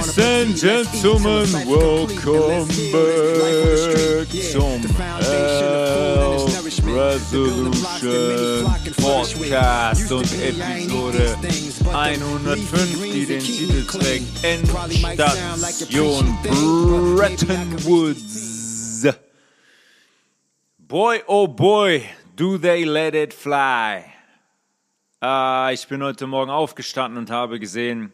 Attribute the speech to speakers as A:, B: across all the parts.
A: and Gentlemen, welcome back zum Health Resolution Podcast und Episode 105, die den Titel trägt Endstation Bretton Woods. Boy, oh boy, do they let it fly. Ich bin heute Morgen aufgestanden und habe gesehen,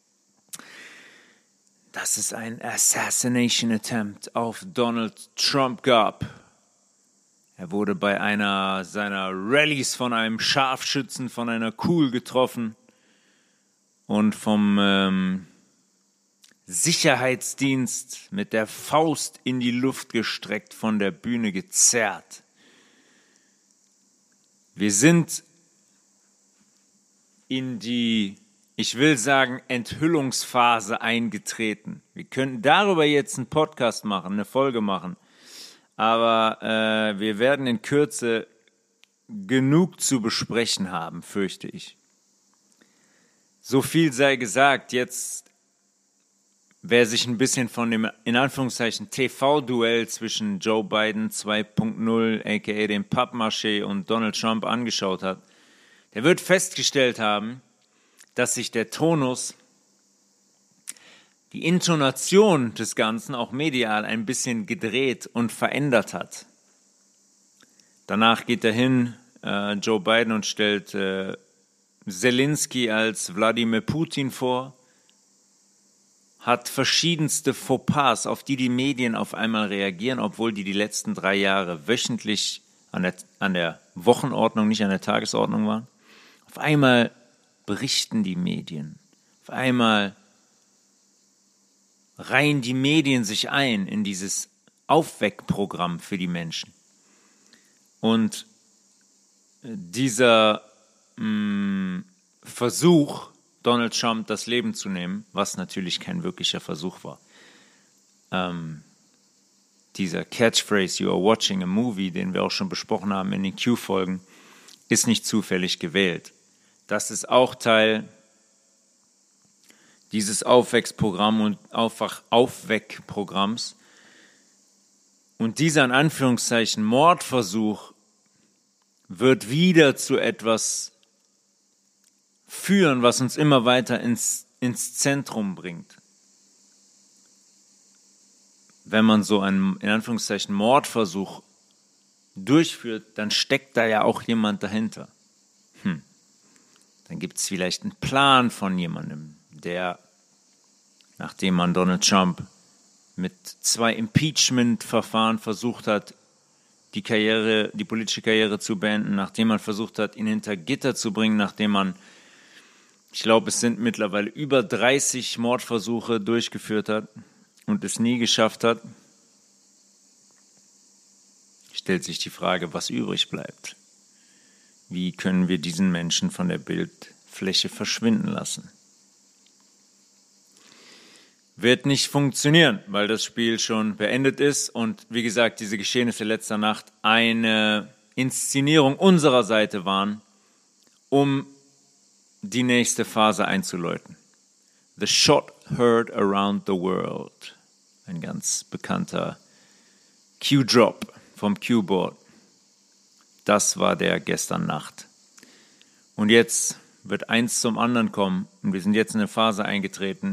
A: dass es ein Assassination Attempt auf Donald Trump gab. Er wurde bei einer seiner Rallyes von einem Scharfschützen, von einer Kugel getroffen und vom Sicherheitsdienst mit der Faust in die Luft gestreckt von der Bühne gezerrt. Wir sind in die, ich will sagen, Enthüllungsphase eingetreten. Wir könnten darüber jetzt einen Podcast machen, eine Folge machen, aber wir werden in Kürze genug zu besprechen haben, fürchte ich. So viel sei gesagt, jetzt, wer sich ein bisschen von dem, in Anführungszeichen, TV-Duell zwischen Joe Biden 2.0, aka dem Pappmaché, und Donald Trump angeschaut hat, der wird festgestellt haben, dass sich der Tonus, die Intonation des Ganzen auch medial ein bisschen gedreht und verändert hat. Danach geht er hin, Joe Biden, und stellt Zelensky als Wladimir Putin vor, hat verschiedenste Fauxpas, auf die Medien auf einmal reagieren, obwohl die letzten 3 Jahre wöchentlich an der Wochenordnung, nicht an der Tagesordnung waren. Auf einmal berichten die Medien, auf einmal reihen die Medien sich ein in dieses Aufweckprogramm für die Menschen. Und dieser Versuch, Donald Trump das Leben zu nehmen, was natürlich kein wirklicher Versuch war, dieser Catchphrase, you are watching a movie, den wir auch schon besprochen haben in den Q-Folgen, ist nicht zufällig gewählt. Das ist auch Teil dieses Aufweckprogramms und Aufweckprogramms. Und dieser in Anführungszeichen Mordversuch wird wieder zu etwas führen, was uns immer weiter ins Zentrum bringt. Wenn man so einen in Anführungszeichen Mordversuch durchführt, dann steckt da ja auch jemand dahinter. Dann gibt es vielleicht einen Plan von jemandem, der, nachdem man Donald Trump mit 2 Impeachment-Verfahren versucht hat, die politische Karriere zu beenden, nachdem man versucht hat, ihn hinter Gitter zu bringen, nachdem man, ich glaube, es sind mittlerweile über 30 Mordversuche durchgeführt hat und es nie geschafft hat, stellt sich die Frage, was übrig bleibt. Wie können wir diesen Menschen von der Bildfläche verschwinden lassen? Wird nicht funktionieren, weil das Spiel schon beendet ist und wie gesagt, diese Geschehnisse letzter Nacht eine Inszenierung unserer Seite waren, um die nächste Phase einzuläuten. The shot heard around the world. Ein ganz bekannter Q-Drop vom Q-Board. Das war der gestern Nacht. Und jetzt wird eins zum anderen kommen und wir sind jetzt in eine Phase eingetreten,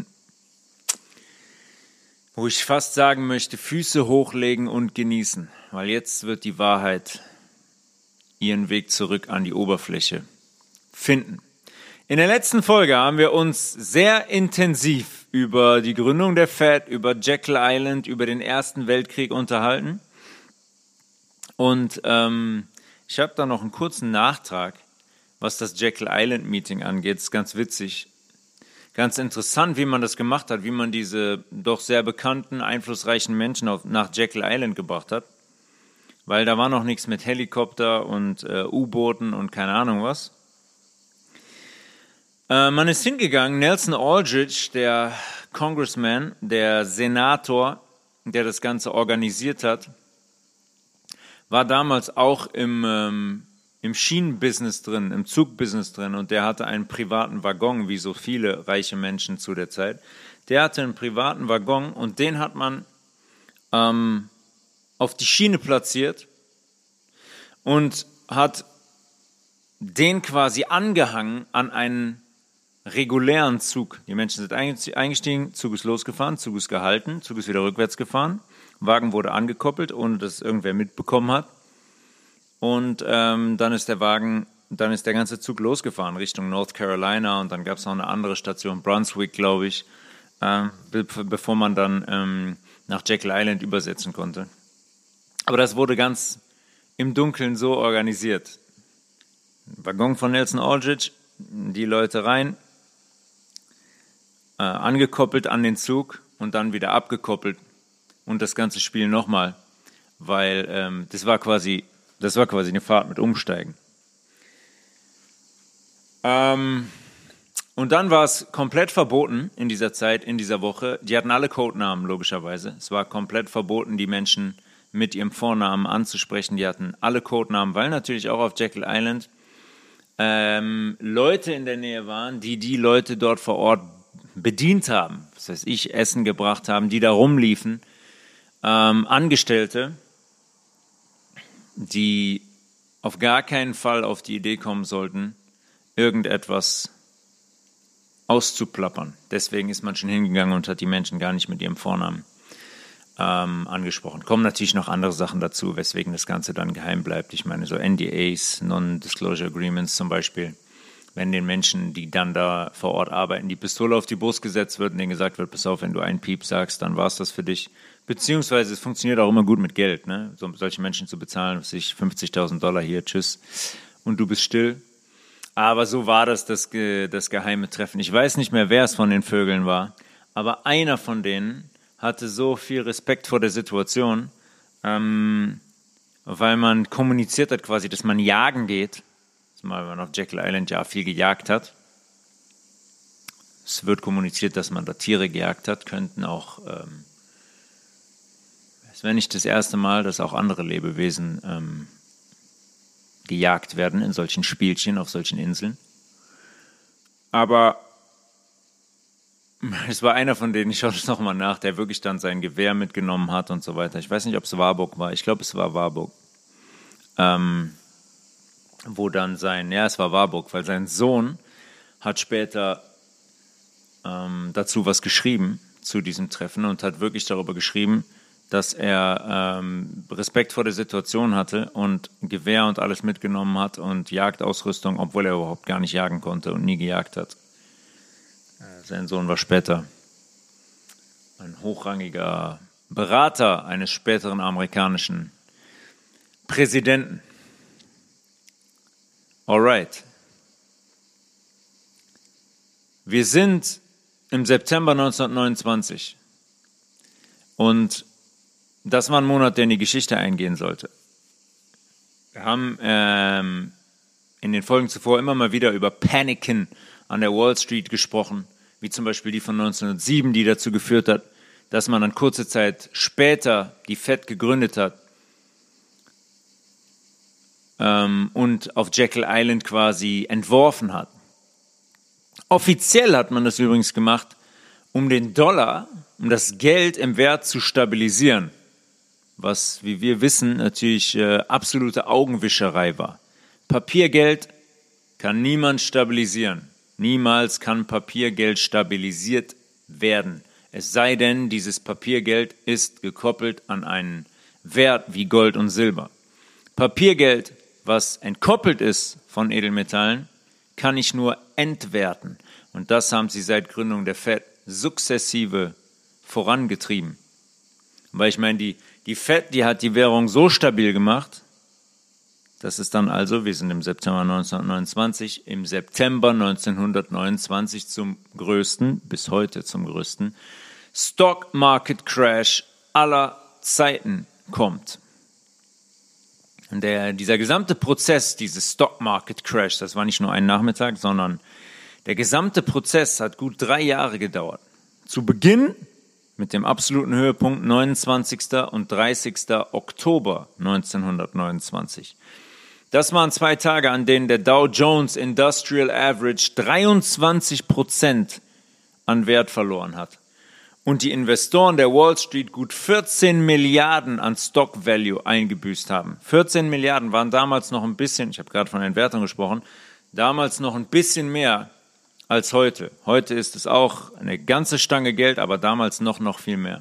A: wo ich fast sagen möchte, Füße hochlegen und genießen, weil jetzt wird die Wahrheit ihren Weg zurück an die Oberfläche finden. In der letzten Folge haben wir uns sehr intensiv über die Gründung der Fed, über Jekyll Island, über den Ersten Weltkrieg unterhalten. Und ich habe da noch einen kurzen Nachtrag, was das Jekyll Island Meeting angeht. Das ist ganz witzig, ganz interessant, wie man das gemacht hat, wie man diese doch sehr bekannten, einflussreichen Menschen nach Jekyll Island gebracht hat. Weil da war noch nichts mit Helikopter und U-Booten und keine Ahnung was. Man ist hingegangen, Nelson Aldrich, der Congressman, der Senator, der das Ganze organisiert hat, war damals auch im Schienenbusiness drin, im Zugbusiness drin und der hatte einen privaten Waggon, wie so viele reiche Menschen zu der Zeit. der hatte einen privaten Waggon und den hat man auf die Schiene platziert und hat den quasi angehangen an einen regulären Zug. Die Menschen sind eingestiegen, Zug ist losgefahren, Zug ist gehalten, Zug ist wieder rückwärts gefahren, Wagen wurde angekoppelt, ohne dass irgendwer mitbekommen hat. Und dann ist der ganze Zug losgefahren Richtung North Carolina und dann gab es noch eine andere Station, Brunswick, glaube ich, bevor man dann nach Jekyll Island übersetzen konnte. Aber das wurde ganz im Dunkeln so organisiert. Waggon von Nelson Aldrich, die Leute rein, angekoppelt an den Zug und dann wieder abgekoppelt und das ganze Spiel nochmal, weil das war quasi eine Fahrt mit Umsteigen. Und dann war es komplett verboten in dieser Zeit, in dieser Woche. Die hatten alle Codenamen, logischerweise. Es war komplett verboten, die Menschen mit ihrem Vornamen anzusprechen. Die hatten alle Codenamen, weil natürlich auch auf Jekyll Island Leute in der Nähe waren, die Leute dort vor Ort bedient haben. Das heißt, Essen gebracht haben, die da rumliefen. Angestellte, die auf gar keinen Fall auf die Idee kommen sollten, irgendetwas auszuplappern. Deswegen ist man schon hingegangen und hat die Menschen gar nicht mit ihrem Vornamen angesprochen. Kommen natürlich noch andere Sachen dazu, weswegen das Ganze dann geheim bleibt. Ich meine, so NDAs, Non-Disclosure Agreements zum Beispiel, wenn den Menschen, die dann da vor Ort arbeiten, die Pistole auf die Brust gesetzt wird und denen gesagt wird, pass auf, wenn du einen Piep sagst, dann war es das für dich. Beziehungsweise es funktioniert auch immer gut mit Geld, ne? Solche Menschen zu bezahlen, was ich, $50.000 hier, tschüss, und du bist still. Aber so war das geheime Treffen. Ich weiß nicht mehr, wer es von den Vögeln war, aber einer von denen hatte so viel Respekt vor der Situation, weil man kommuniziert hat quasi, dass man jagen geht. Weil man auf Jekyll Island ja viel gejagt hat. Es wird kommuniziert, dass man da Tiere gejagt hat, könnten auch, es wäre nicht das erste Mal, dass auch andere Lebewesen gejagt werden in solchen Spielchen auf solchen Inseln. Aber es war einer von denen, ich schaue das nochmal nach, der wirklich dann sein Gewehr mitgenommen hat und so weiter. Ich weiß nicht, ob es Warburg war. Ich glaube, es war Warburg. Es war Warburg, weil sein Sohn hat später dazu was geschrieben, zu diesem Treffen, und hat wirklich darüber geschrieben, dass er Respekt vor der Situation hatte und Gewehr und alles mitgenommen hat und Jagdausrüstung, obwohl er überhaupt gar nicht jagen konnte und nie gejagt hat. Sein Sohn war später ein hochrangiger Berater eines späteren amerikanischen Präsidenten. Alright. Wir sind im September 1929 und das war ein Monat, der in die Geschichte eingehen sollte. Wir haben in den Folgen zuvor immer mal wieder über Paniken an der Wall Street gesprochen, wie zum Beispiel die von 1907, die dazu geführt hat, dass man dann kurze Zeit später die Fed gegründet hat und auf Jekyll Island quasi entworfen hat. Offiziell hat man das übrigens gemacht, um den Dollar, um das Geld im Wert zu stabilisieren, was, wie wir wissen, natürlich absolute Augenwischerei war. Papiergeld kann niemand stabilisieren. Niemals kann Papiergeld stabilisiert werden. Es sei denn, dieses Papiergeld ist gekoppelt an einen Wert wie Gold und Silber. Papiergeld, was entkoppelt ist von Edelmetallen, kann ich nur entwerten. Und das haben sie seit Gründung der Fed sukzessive vorangetrieben. Weil ich meine, die Fed, die hat die Währung so stabil gemacht, dass es dann also, wir sind im September 1929, im September 1929 bis heute zum größten Stock Market Crash aller Zeiten kommt. Und dieser gesamte Prozess, dieses Stock Market Crash, das war nicht nur ein Nachmittag, sondern der gesamte Prozess hat gut 3 Jahre gedauert. Zu Beginn mit dem absoluten Höhepunkt 29. und 30. Oktober 1929. Das waren 2 Tage, an denen der Dow Jones Industrial Average 23% an Wert verloren hat. und die Investoren der Wall Street gut 14 Milliarden an Stock Value eingebüßt haben. 14 Milliarden waren damals noch ein bisschen, ich habe gerade von Entwertung gesprochen, damals noch ein bisschen mehr als heute. Heute ist es auch eine ganze Stange Geld, aber damals noch viel mehr.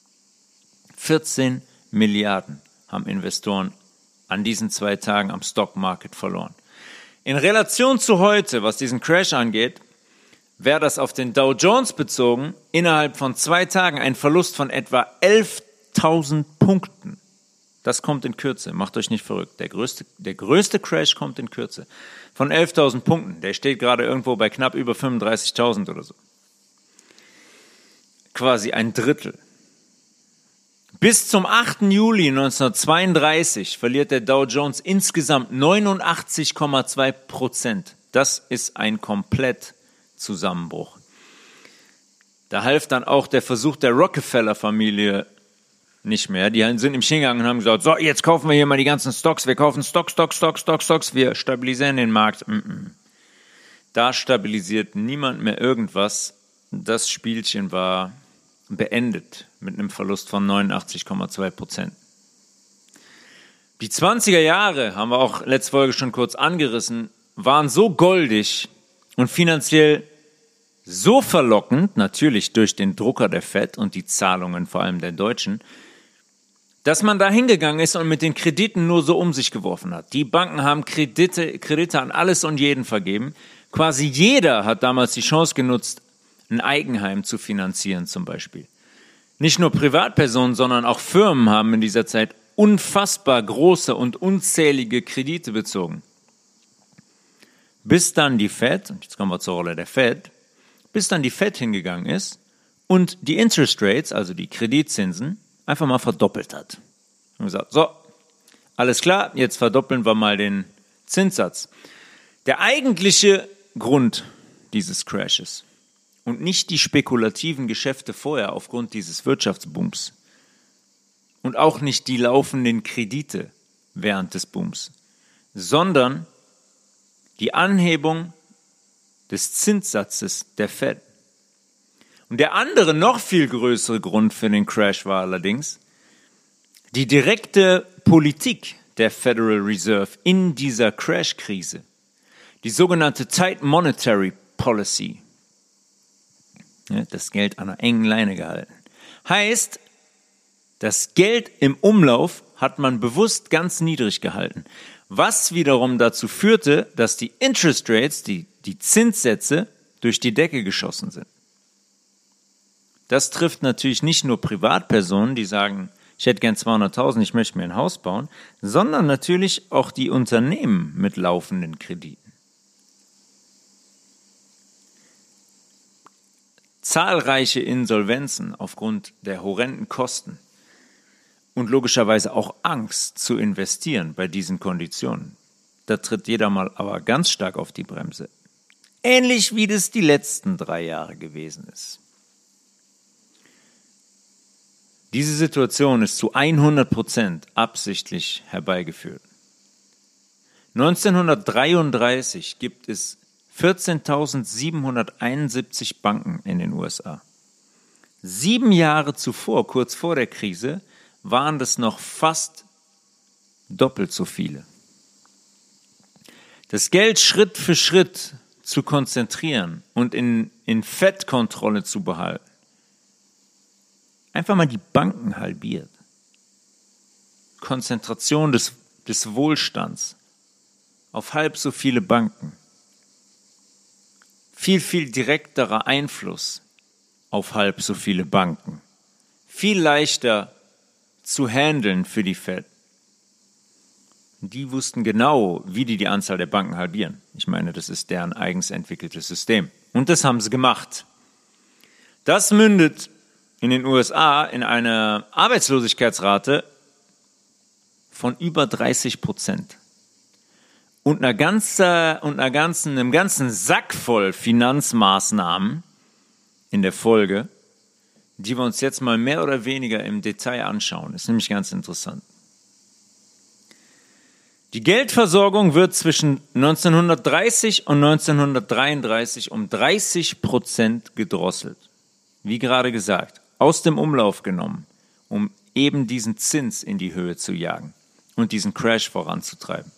A: 14 Milliarden haben Investoren an diesen 2 Tagen am Stock Market verloren. In Relation zu heute, was diesen Crash angeht, wäre das auf den Dow Jones bezogen innerhalb von 2 Tagen ein Verlust von etwa 11.000 Punkten. Das kommt in Kürze, macht euch nicht verrückt. Der größte Crash kommt in Kürze. Von 11.000 Punkten, der steht gerade irgendwo bei knapp über 35.000 oder so. Quasi ein Drittel. Bis zum 8. Juli 1932 verliert der Dow Jones insgesamt 89,2%. Das ist ein Komplettzusammenbruch. Da half dann auch der Versuch der Rockefeller-Familie nicht mehr. Die sind im Schien gegangen und haben gesagt, so, jetzt kaufen wir hier mal die ganzen Stocks. Wir kaufen Stocks. Wir stabilisieren den Markt. Da stabilisiert niemand mehr irgendwas. Das Spielchen war beendet mit einem Verlust von 89,2%. Die 20er Jahre, haben wir auch letzte Folge schon kurz angerissen, waren so goldig und finanziell so verlockend, natürlich durch den Drucker der Fed und die Zahlungen vor allem der Deutschen, dass man da hingegangen ist und mit den Krediten nur so um sich geworfen hat. Die Banken haben Kredite an alles und jeden vergeben. Quasi jeder hat damals die Chance genutzt, ein Eigenheim zu finanzieren zum Beispiel. Nicht nur Privatpersonen, sondern auch Firmen haben in dieser Zeit unfassbar große und unzählige Kredite bezogen. Bis dann die Fed, und jetzt kommen wir zur Rolle der Fed, bis dann die Fed hingegangen ist und die Interest Rates, also die Kreditzinsen, einfach mal verdoppelt hat. Und gesagt, so, alles klar, jetzt verdoppeln wir mal den Zinssatz. Der eigentliche Grund dieses Crashes und nicht die spekulativen Geschäfte vorher aufgrund dieses Wirtschaftsbooms und auch nicht die laufenden Kredite während des Booms, sondern die Anhebung des Zinssatzes der Fed. Und der andere, noch viel größere Grund für den Crash war allerdings die direkte Politik der Federal Reserve in dieser Crash-Krise, die sogenannte Tight Monetary Policy. Ja, das Geld an einer engen Leine gehalten. Heißt, das Geld im Umlauf hat man bewusst ganz niedrig gehalten, was wiederum dazu führte, dass die Interest Rates, die Zinssätze, durch die Decke geschossen sind. Das trifft natürlich nicht nur Privatpersonen, die sagen, ich hätte gern 200.000, ich möchte mir ein Haus bauen, sondern natürlich auch die Unternehmen mit laufenden Krediten. Zahlreiche Insolvenzen aufgrund der horrenden Kosten und logischerweise auch Angst zu investieren bei diesen Konditionen. Da tritt jeder mal aber ganz stark auf die Bremse. Ähnlich wie das die letzten 3 Jahre gewesen ist. Diese Situation ist zu 100% absichtlich herbeigeführt. 1933 gibt es 14.771 Banken in den USA. 7 Jahre zuvor, kurz vor der Krise, waren das noch fast doppelt so viele. Das Geld Schritt für Schritt zu konzentrieren und in Fettkontrolle zu behalten. Einfach mal die Banken halbiert. Konzentration des Wohlstands auf halb so viele Banken. Viel, viel direkterer Einfluss auf halb so viele Banken. Viel leichter zu handeln für die Fed. Die wussten genau, wie die Anzahl der Banken halbieren. Ich meine, das ist deren eigens entwickeltes System. Und das haben sie gemacht. Das mündet in den USA in einer Arbeitslosigkeitsrate von über 30%. Und einem ganzen Sack voll Finanzmaßnahmen in der Folge, die wir uns jetzt mal mehr oder weniger im Detail anschauen. Ist nämlich ganz interessant. Die Geldversorgung wird zwischen 1930 und 1933 um 30% gedrosselt. Wie gerade gesagt, aus dem Umlauf genommen, um eben diesen Zins in die Höhe zu jagen und diesen Crash voranzutreiben.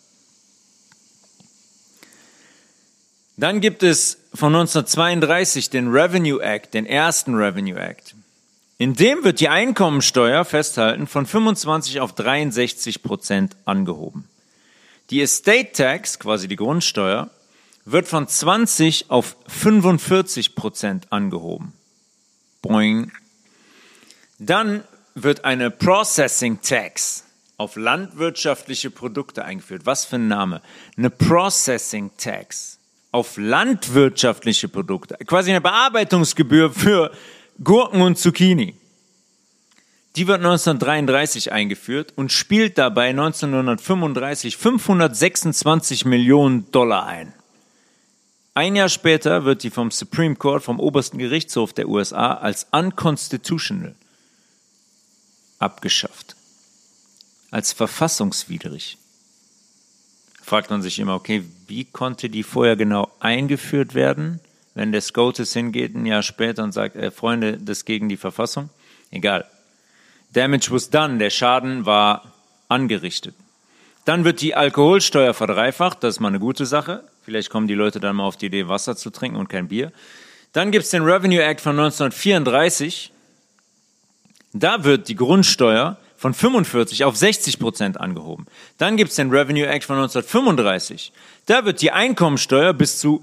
A: Dann gibt es von 1932 den Revenue Act, den ersten Revenue Act. In dem wird die Einkommensteuer, festhalten, von 25 auf 63% angehoben. Die Estate Tax, quasi die Grundsteuer, wird von 20 auf 45% angehoben. Boing. Dann wird eine Processing Tax auf landwirtschaftliche Produkte eingeführt. Was für ein Name? Eine Processing Tax auf landwirtschaftliche Produkte. Quasi eine Bearbeitungsgebühr für Gurken und Zucchini. Die wird 1933 eingeführt und spielt dabei 1935 $526 Millionen ein. Ein Jahr später wird die vom Supreme Court, vom obersten Gerichtshof der USA, als unconstitutional abgeschafft. Als verfassungswidrig. Fragt man sich immer, okay, wie konnte die vorher genau eingeführt werden, wenn der SCOTUS hingeht ein Jahr später und sagt, Freunde, das ist gegen die Verfassung? Egal. Damage was done, der Schaden war angerichtet. Dann wird die Alkoholsteuer verdreifacht, das ist mal eine gute Sache. Vielleicht kommen die Leute dann mal auf die Idee, Wasser zu trinken und kein Bier. Dann gibt es den Revenue Act von 1934. Da wird die Grundsteuer von 45 auf 60% angehoben. Dann gibt es den Revenue Act von 1935. Da wird die Einkommensteuer bis zu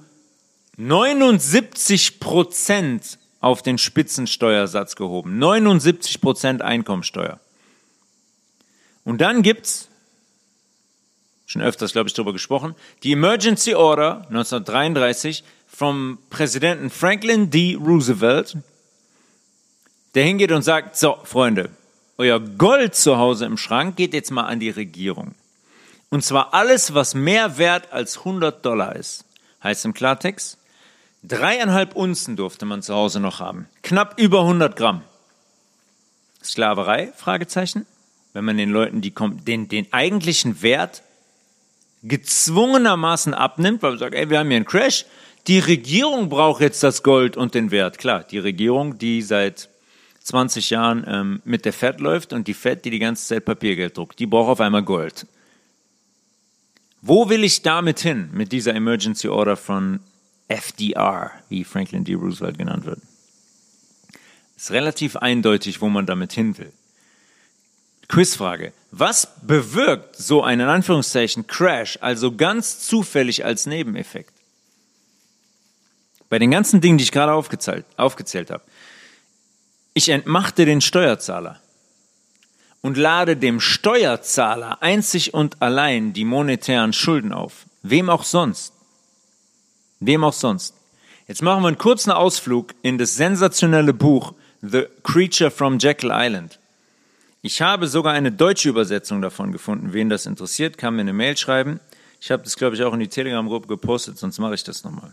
A: 79% auf den Spitzensteuersatz gehoben. 79% Einkommensteuer. Und dann gibt's, schon öfters, glaube ich, darüber gesprochen, die Emergency Order 1933 vom Präsidenten Franklin D. Roosevelt, der hingeht und sagt, so, Freunde, euer Gold zu Hause im Schrank geht jetzt mal an die Regierung. Und zwar alles, was mehr wert als $100 ist. Heißt im Klartext, 3,5 Unzen durfte man zu Hause noch haben. Knapp über 100 Gramm. Sklaverei? Fragezeichen. Wenn man den Leuten den eigentlichen Wert gezwungenermaßen abnimmt, weil man sagt, wir haben hier einen Crash. Die Regierung braucht jetzt das Gold und den Wert. Klar, die Regierung, die seit 20 Jahren mit der Fed läuft und die Fed, die ganze Zeit Papiergeld druckt, die braucht auf einmal Gold. Wo will ich damit hin, mit dieser Emergency Order von FDR, wie Franklin D. Roosevelt genannt wird? Ist relativ eindeutig, wo man damit hin will. Quizfrage. Was bewirkt so ein, in Anführungszeichen, Crash, also ganz zufällig als Nebeneffekt? Bei den ganzen Dingen, die ich gerade aufgezählt habe. Ich entmachte den Steuerzahler und lade dem Steuerzahler einzig und allein die monetären Schulden auf. Wem auch sonst. Wem auch sonst. Jetzt machen wir einen kurzen Ausflug in das sensationelle Buch The Creature from Jekyll Island. Ich habe sogar eine deutsche Übersetzung davon gefunden. Wen das interessiert, kann mir eine Mail schreiben. Ich habe das, glaube ich, auch in die Telegram-Gruppe gepostet, sonst mache ich das nochmal.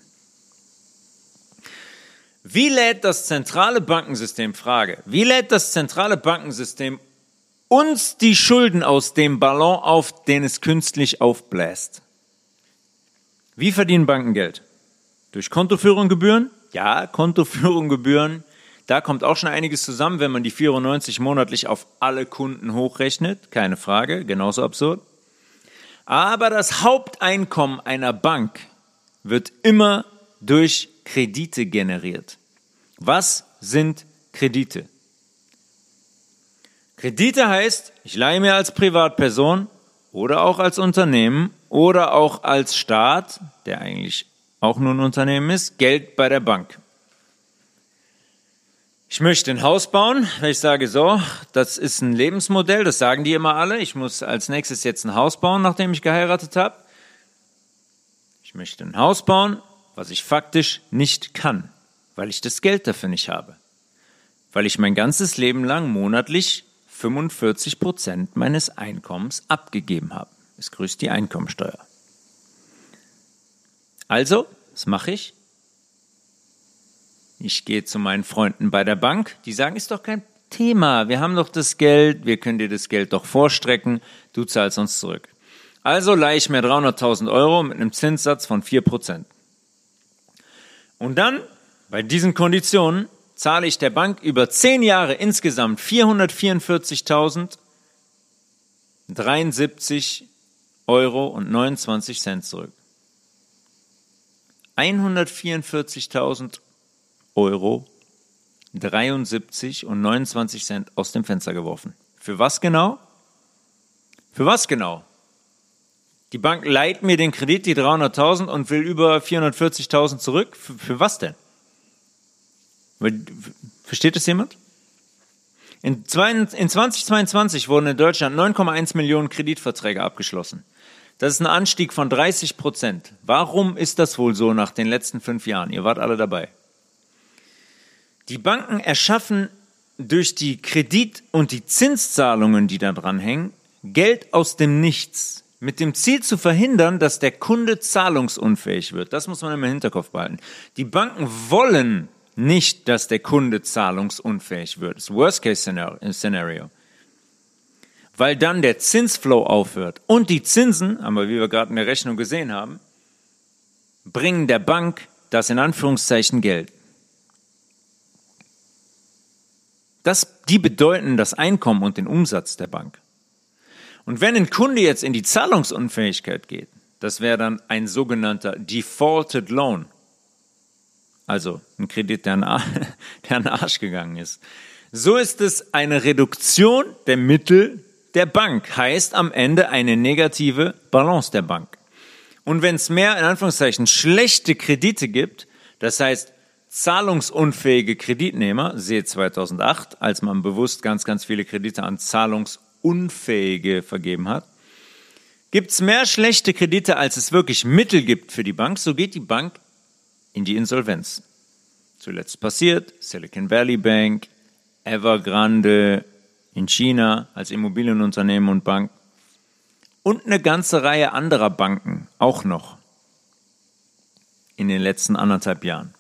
A: Wie lädt das zentrale Bankensystem uns die Schulden aus dem Ballon auf, den es künstlich aufbläst? Wie verdienen Banken Geld? Durch Kontoführungsgebühren? Ja, Kontoführungsgebühren. Da kommt auch schon einiges zusammen, wenn man die 94 monatlich auf alle Kunden hochrechnet. Keine Frage, genauso absurd. Aber das Haupteinkommen einer Bank wird immer durch Kredite generiert. Was sind Kredite? Kredite heißt, ich leihe mir als Privatperson oder auch als Unternehmen oder auch als Staat, der eigentlich auch nur ein Unternehmen ist, Geld bei der Bank. Ich möchte ein Haus bauen, weil ich sage so, das ist ein Lebensmodell, das sagen die immer alle. Ich muss als nächstes jetzt ein Haus bauen, nachdem ich geheiratet habe. Ich möchte ein Haus bauen, was ich faktisch nicht kann, weil ich das Geld dafür nicht habe. Weil ich mein ganzes Leben lang monatlich 45% meines Einkommens abgegeben habe. Es grüßt die Einkommensteuer. Also, was mache ich? Ich gehe zu meinen Freunden bei der Bank, die sagen, ist doch kein Thema, wir haben doch das Geld, wir können dir das Geld doch vorstrecken, du zahlst uns zurück. Also leihe ich mir 300.000 Euro mit einem Zinssatz von 4%. Und dann, bei diesen Konditionen, zahle ich der Bank über 10 Jahre insgesamt 444.073 Euro und 29 Cent zurück. 144.000 Euro, 73 und 29 Cent aus dem Fenster geworfen. Für was genau? Für was genau? Die Bank leiht mir den Kredit, die 300.000, und will über 440.000 zurück. Für was denn? Versteht das jemand? In 2022 wurden in Deutschland 9,1 Millionen Kreditverträge abgeschlossen. Das ist ein Anstieg von 30%. Warum ist das wohl so nach den letzten 5 Jahren? Ihr wart alle dabei. Die Banken erschaffen durch die Kredit- und die Zinszahlungen, die da dran hängen, Geld aus dem Nichts, mit dem Ziel zu verhindern, dass der Kunde zahlungsunfähig wird. Das muss man im Hinterkopf behalten. Die Banken wollen nicht, dass der Kunde zahlungsunfähig wird. Das ist Worst-Case-Szenario. Weil dann der Zinsflow aufhört. Und die Zinsen, aber wie wir gerade in der Rechnung gesehen haben, bringen der Bank das in Anführungszeichen Geld. Die bedeuten das Einkommen und den Umsatz der Bank. Und wenn ein Kunde jetzt in die Zahlungsunfähigkeit geht, das wäre dann ein sogenannter Defaulted Loan. Also ein Kredit, der an den Arsch gegangen ist. So ist es eine Reduktion der Mittel der Bank. Heißt am Ende eine negative Balance der Bank. Und wenn es mehr, in Anführungszeichen, schlechte Kredite gibt, das heißt zahlungsunfähige Kreditnehmer, siehe 2008, als man bewusst ganz, ganz viele Kredite an Zahlungsunfähige vergeben hat, gibt es mehr schlechte Kredite, als es wirklich Mittel gibt für die Bank, so geht die Bank in die Insolvenz. Zuletzt passiert Silicon Valley Bank, Evergrande in China als Immobilienunternehmen und Bank und eine ganze Reihe anderer Banken auch noch in den letzten 1,5 Jahren.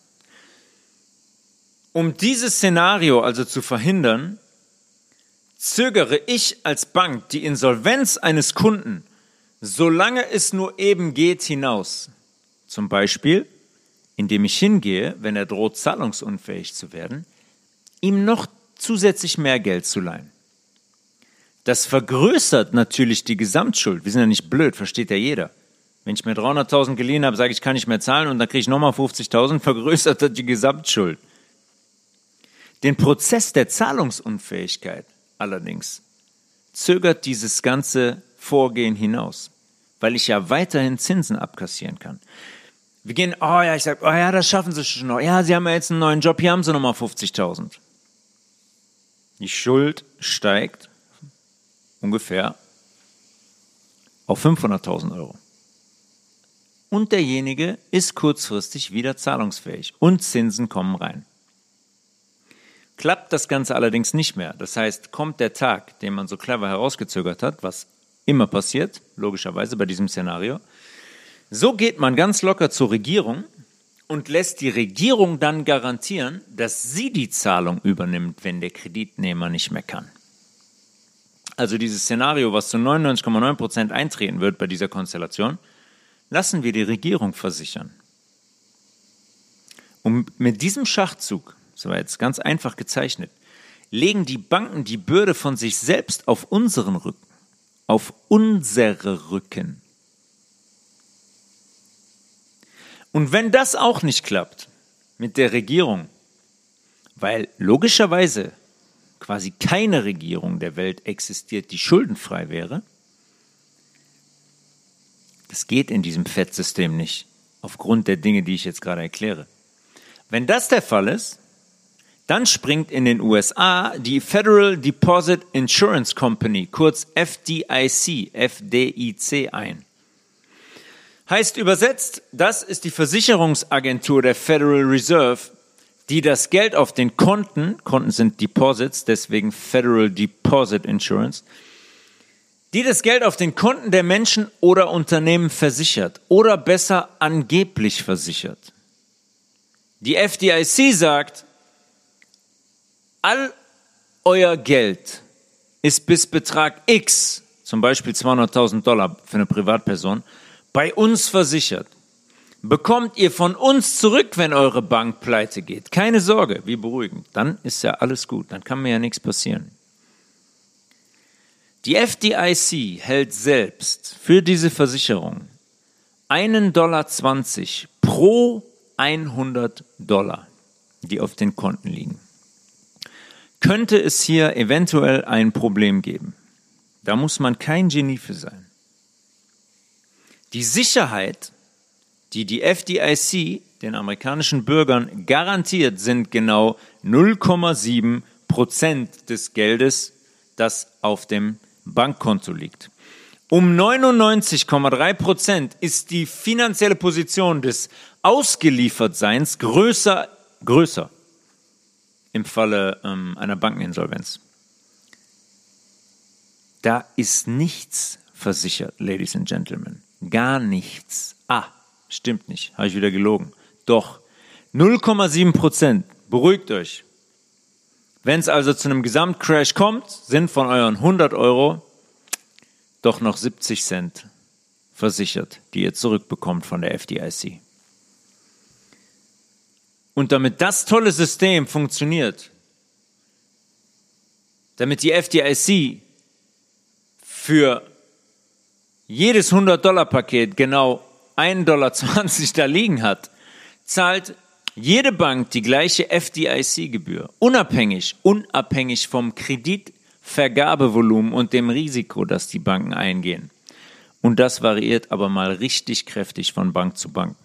A: Um dieses Szenario also zu verhindern, zögere ich als Bank die Insolvenz eines Kunden, solange es nur eben geht, hinaus. Zum Beispiel, indem ich hingehe, wenn er droht, zahlungsunfähig zu werden, ihm noch zusätzlich mehr Geld zu leihen. Das vergrößert natürlich die Gesamtschuld. Wir sind ja nicht blöd, versteht ja jeder. Wenn ich mir 300.000 geliehen habe, sage ich, kann nicht mehr zahlen und dann kriege ich nochmal 50.000, vergrößert das die Gesamtschuld. Den Prozess der Zahlungsunfähigkeit allerdings zögert dieses ganze Vorgehen hinaus, weil ich ja weiterhin Zinsen abkassieren kann. Wir gehen, ich sage, das schaffen Sie schon noch. Ja, Sie haben ja jetzt einen neuen Job, hier haben Sie nochmal 50.000. Die Schuld steigt ungefähr auf 500.000 Euro. Und derjenige ist kurzfristig wieder zahlungsfähig und Zinsen kommen rein. Klappt das Ganze allerdings nicht mehr, das heißt, kommt der Tag, den man so clever herausgezögert hat, was immer passiert, logischerweise bei diesem Szenario, so geht man ganz locker zur Regierung und lässt die Regierung dann garantieren, dass sie die Zahlung übernimmt, wenn der Kreditnehmer nicht mehr kann. Also dieses Szenario, was zu 99,9% eintreten wird bei dieser Konstellation, lassen wir die Regierung versichern. Und mit diesem Schachzug, das war jetzt ganz einfach gezeichnet, legen die Banken die Bürde von sich selbst auf unseren Rücken, auf unsere Rücken. Und wenn das auch nicht klappt mit der Regierung, weil logischerweise quasi keine Regierung der Welt existiert, die schuldenfrei wäre, das geht in diesem Fettsystem nicht, aufgrund der Dinge, die ich jetzt gerade erkläre. Wenn das der Fall ist, dann springt in den USA die Federal Deposit Insurance Company, kurz FDIC, ein. Heißt übersetzt, das ist die Versicherungsagentur der Federal Reserve, die das Geld auf den Konten sind Deposits, deswegen Federal Deposit Insurance, die das Geld auf den Konten der Menschen oder Unternehmen versichert oder besser angeblich versichert. Die FDIC sagt, all euer Geld ist bis Betrag X, zum Beispiel $200.000 für eine Privatperson, bei uns versichert. bekommt ihr von uns zurück, wenn eure Bank pleite geht. Keine Sorge, wir beruhigen. Dann ist ja alles gut, dann kann mir ja nichts passieren. Die FDIC hält selbst für diese Versicherung $1,20 pro $100, die auf den Konten liegen. Könnte es hier eventuell ein Problem geben? Da muss man kein Genie für sein. Die Sicherheit, die die FDIC den amerikanischen Bürgern garantiert, sind genau 0,7% des Geldes, das auf dem Bankkonto liegt. Um 99,3% ist die finanzielle Position des Ausgeliefertseins größer im Falle einer Bankeninsolvenz. Da ist nichts versichert, Ladies and Gentlemen. Gar nichts. Stimmt nicht. Habe ich wieder gelogen. Doch. 0,7%. Beruhigt euch. Wenn es also zu einem Gesamtcrash kommt, sind von euren 100 Euro doch noch 70 Cent versichert, die ihr zurückbekommt von der FDIC. Und damit das tolle System funktioniert, damit die FDIC für jedes $100-Paket genau $1,20 da liegen hat, zahlt jede Bank die gleiche FDIC-Gebühr, unabhängig vom Kreditvergabevolumen und dem Risiko, das die Banken eingehen. Und das variiert aber mal richtig kräftig von Bank zu Bank.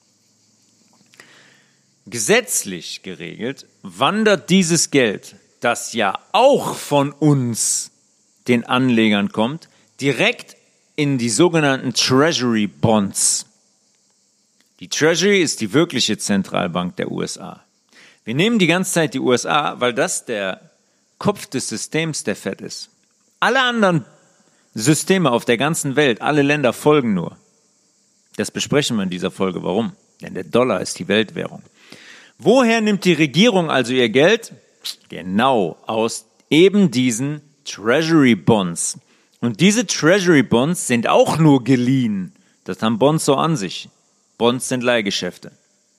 A: Gesetzlich geregelt wandert dieses Geld, das ja auch von uns, den Anlegern, kommt, direkt in die sogenannten Treasury Bonds. Die Treasury ist die wirkliche Zentralbank der USA. Wir nehmen die ganze Zeit die USA, weil das der Kopf des Systems der Fed ist. Alle anderen Systeme auf der ganzen Welt, alle Länder folgen nur. Das besprechen wir in dieser Folge. Warum? Denn der Dollar ist die Weltwährung. Woher nimmt die Regierung also ihr Geld? Genau aus eben diesen Treasury Bonds. Und diese Treasury Bonds sind auch nur geliehen. Das haben Bonds so an sich. Bonds sind Leihgeschäfte.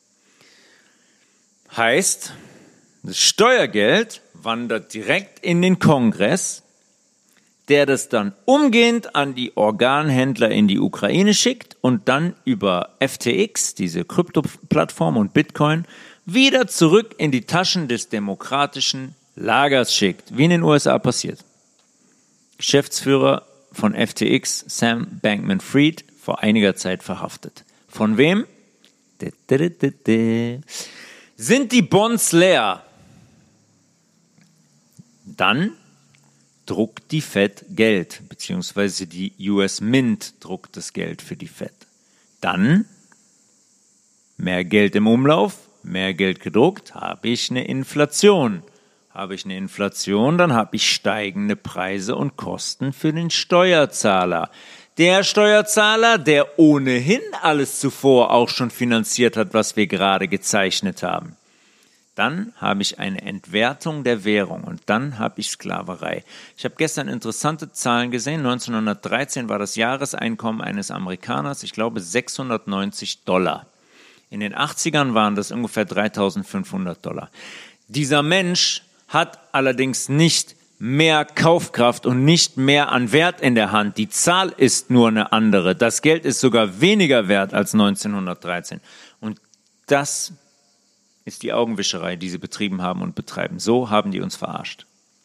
A: Heißt, das Steuergeld wandert direkt in den Kongress, der das dann umgehend an die Organhändler in die Ukraine schickt und dann über FTX, diese Krypto-Plattform, und Bitcoin wieder zurück in die Taschen des demokratischen Lagers schickt, wie in den USA passiert. Geschäftsführer von FTX, Sam Bankman-Fried, vor einiger Zeit verhaftet. Von wem? Sind die Bonds leer? Dann druckt die Fed Geld, beziehungsweise die US Mint druckt das Geld für die Fed. Dann mehr Geld im Umlauf, mehr Geld gedruckt, habe ich eine Inflation. Habe ich eine Inflation, dann habe ich steigende Preise und Kosten für den Steuerzahler. Der Steuerzahler, der ohnehin alles zuvor auch schon finanziert hat, was wir gerade gezeichnet haben. Dann habe ich eine Entwertung der Währung und dann habe ich Sklaverei. Ich habe gestern interessante Zahlen gesehen. 1913 war das Jahreseinkommen eines Amerikaners, ich glaube, $690. In den 80ern waren das ungefähr $3.500. Dieser Mensch hat allerdings nicht mehr Kaufkraft und nicht mehr an Wert in der Hand. Die Zahl ist nur eine andere. Das Geld ist sogar weniger wert als 1913. Und das ist die Augenwischerei, die sie betrieben haben und betreiben. So haben die uns verarscht.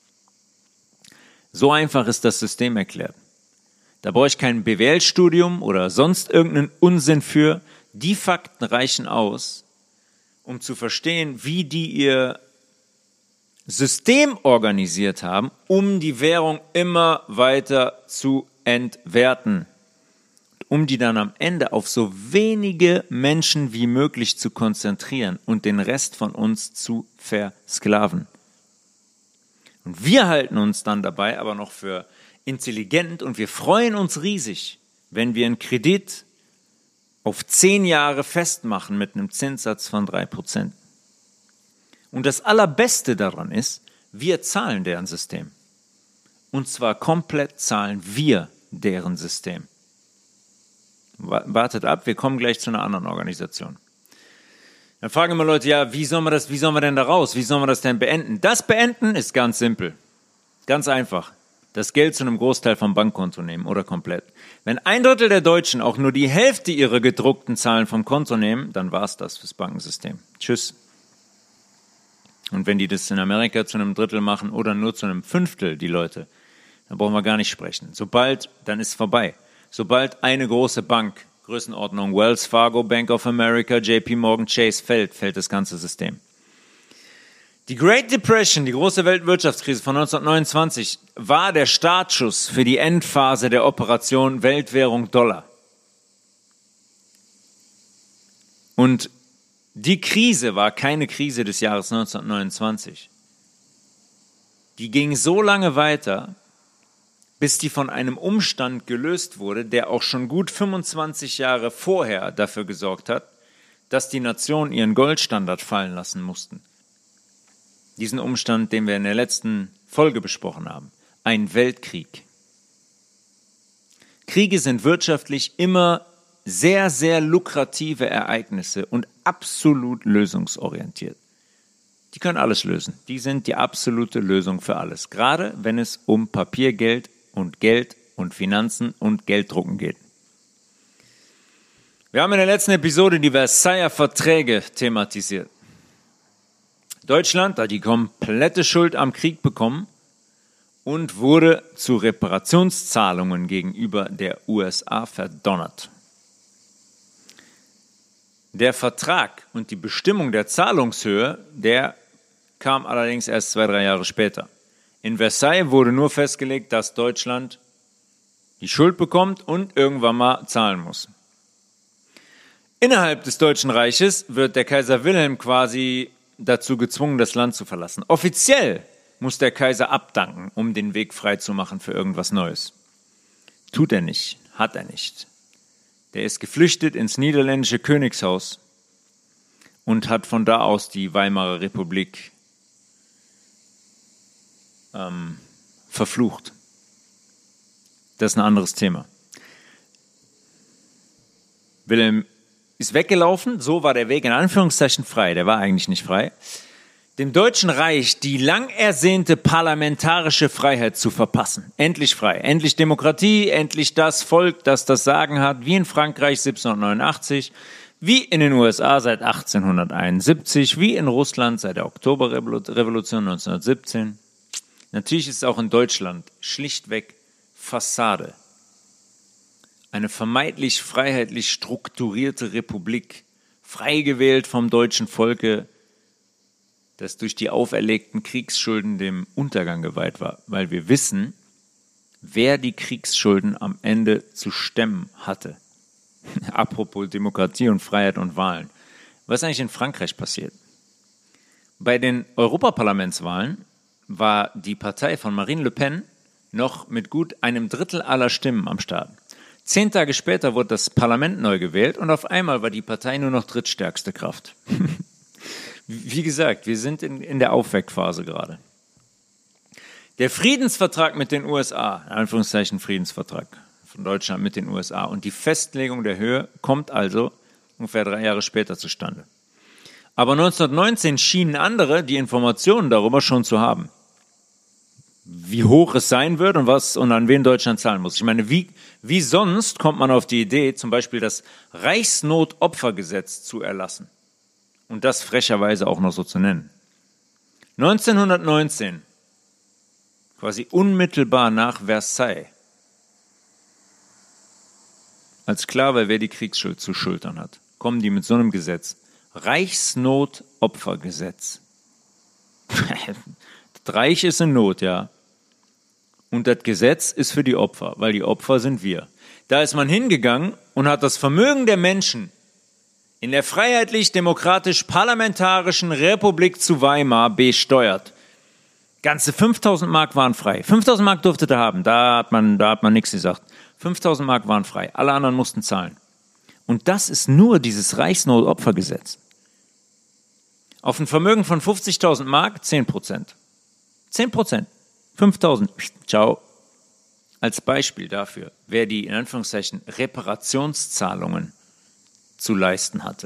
A: So einfach ist das System erklärt. Da brauche ich kein BWL-Studium oder sonst irgendeinen Unsinn für. Die Fakten reichen aus, um zu verstehen, wie die ihr System organisiert haben, um die Währung immer weiter zu entwerten. Um die dann am Ende auf so wenige Menschen wie möglich zu konzentrieren und den Rest von uns zu versklaven. Und wir halten uns dann dabei aber noch für intelligent und wir freuen uns riesig, wenn wir einen Kredit auf 10 Jahre festmachen mit einem Zinssatz von 3%. Und das Allerbeste daran ist, wir zahlen deren System. Und zwar komplett zahlen wir deren System. Wartet ab, wir kommen gleich zu einer anderen Organisation. Dann fragen immer Leute, ja, wie sollen wir denn da raus? Wie sollen wir das denn beenden? Das Beenden ist ganz simpel. Ganz einfach. Das Geld zu einem Großteil vom Bankkonto nehmen oder komplett. Wenn 1/3 der Deutschen auch nur die Hälfte ihrer gedruckten Zahlen vom Konto nehmen, dann war's das fürs Bankensystem. Tschüss. Und wenn die das in Amerika zu einem Drittel machen oder nur zu einem Fünftel, die Leute, dann brauchen wir gar nicht sprechen. Dann ist vorbei. Sobald eine große Bank, Größenordnung Wells Fargo, Bank of America, JP Morgan Chase fällt das ganze System. Die Great Depression, die große Weltwirtschaftskrise von 1929, war der Startschuss für die Endphase der Operation Weltwährung Dollar. Und die Krise war keine Krise des Jahres 1929. Die ging so lange weiter, bis die von einem Umstand gelöst wurde, der auch schon gut 25 Jahre vorher dafür gesorgt hat, dass die Nationen ihren Goldstandard fallen lassen mussten. Diesen Umstand, den wir in der letzten Folge besprochen haben. Ein Weltkrieg. Kriege sind wirtschaftlich immer sehr, sehr lukrative Ereignisse und absolut lösungsorientiert. Die können alles lösen. Die sind die absolute Lösung für alles. Gerade wenn es um Papiergeld und Geld und Finanzen und Gelddrucken geht. Wir haben in der letzten Episode die Versailler Verträge thematisiert. Deutschland hat die komplette Schuld am Krieg bekommen und wurde zu Reparationszahlungen gegenüber der USA verdonnert. Der Vertrag und die Bestimmung der Zahlungshöhe, der kam allerdings erst 2-3 Jahre später. In Versailles wurde nur festgelegt, dass Deutschland die Schuld bekommt und irgendwann mal zahlen muss. Innerhalb des Deutschen Reiches wird der Kaiser Wilhelm quasi dazu gezwungen, das Land zu verlassen. Offiziell muss der Kaiser abdanken, um den Weg frei zu machen für irgendwas Neues. Tut er nicht, hat er nicht. Der ist geflüchtet ins niederländische Königshaus und hat von da aus die Weimarer Republik verflucht. Das ist ein anderes Thema. Wilhelm ist weggelaufen, so war der Weg in Anführungszeichen frei, der war eigentlich nicht frei, dem Deutschen Reich die lang ersehnte parlamentarische Freiheit zu verpassen. Endlich frei, endlich Demokratie, endlich das Volk, das das Sagen hat, wie in Frankreich 1789, wie in den USA seit 1871, wie in Russland seit der Oktoberrevolution 1917. Natürlich ist es auch in Deutschland schlichtweg Fassade. Eine vermeintlich freiheitlich strukturierte Republik, frei gewählt vom deutschen Volke, das durch die auferlegten Kriegsschulden dem Untergang geweiht war, weil wir wissen, wer die Kriegsschulden am Ende zu stemmen hatte. Apropos Demokratie und Freiheit und Wahlen. Was ist eigentlich in Frankreich passiert? Bei den Europaparlamentswahlen war die Partei von Marine Le Pen noch mit gut einem Drittel aller Stimmen am Start. 10 Tage später wurde das Parlament neu gewählt und auf einmal war die Partei nur noch drittstärkste Kraft. Wie gesagt, wir sind in der Aufweckphase gerade. Der Friedensvertrag mit den USA, in Anführungszeichen Friedensvertrag von Deutschland mit den USA und die Festlegung der Höhe kommt also ungefähr 3 Jahre später zustande. Aber 1919 schienen andere die Informationen darüber schon zu haben, wie hoch es sein wird und an wen Deutschland zahlen muss. Ich meine, wie sonst kommt man auf die Idee, zum Beispiel das Reichsnotopfergesetz zu erlassen und das frecherweise auch noch so zu nennen. 1919, quasi unmittelbar nach Versailles, als klar war, wer die Kriegsschuld zu schultern hat, kommen die mit so einem Gesetz. Reichsnotopfergesetz. Das Reich ist in Not, ja. Und das Gesetz ist für die Opfer, weil die Opfer sind wir. Da ist man hingegangen und hat das Vermögen der Menschen in der freiheitlich-demokratisch-parlamentarischen Republik zu Weimar besteuert. Ganze 5.000 Mark waren frei. 5.000 Mark durfte er haben, da hat man nichts gesagt. 5.000 Mark waren frei, alle anderen mussten zahlen. Und das ist nur dieses Reichsnotopfergesetz. Auf ein Vermögen von 50.000 Mark 10%. 10%. 5.000. Ciao. als Beispiel dafür, wer die in Anführungszeichen Reparationszahlungen zu leisten hatte.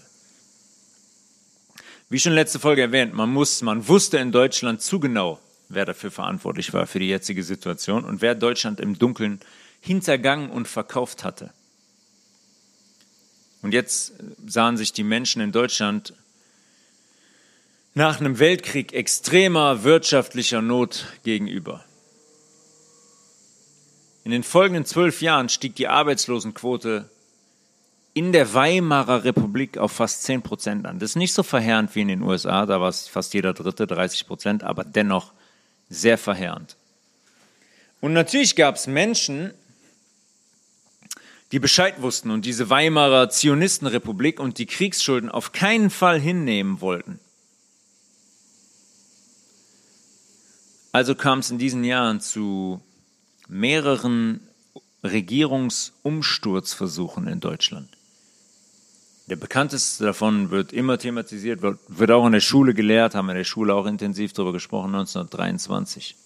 A: Wie schon letzte Folge erwähnt, man wusste in Deutschland zu genau, wer dafür verantwortlich war für die jetzige Situation und wer Deutschland im Dunkeln hintergangen und verkauft hatte. Und jetzt sahen sich die Menschen in Deutschland nach einem Weltkrieg extremer wirtschaftlicher Not gegenüber. In den folgenden 12 Jahren stieg die Arbeitslosenquote in der Weimarer Republik auf fast 10% an. Das ist nicht so verheerend wie in den USA, da war es fast jeder Dritte, 30%, aber dennoch sehr verheerend. Und natürlich gab es Menschen, die Bescheid wussten und diese Weimarer Zionistenrepublik und die Kriegsschulden auf keinen Fall hinnehmen wollten. Also kam es in diesen Jahren zu mehreren Regierungsumsturzversuchen in Deutschland. Der bekannteste davon wird immer thematisiert, wird auch in der Schule gelehrt, haben wir in der Schule auch intensiv darüber gesprochen, 1923.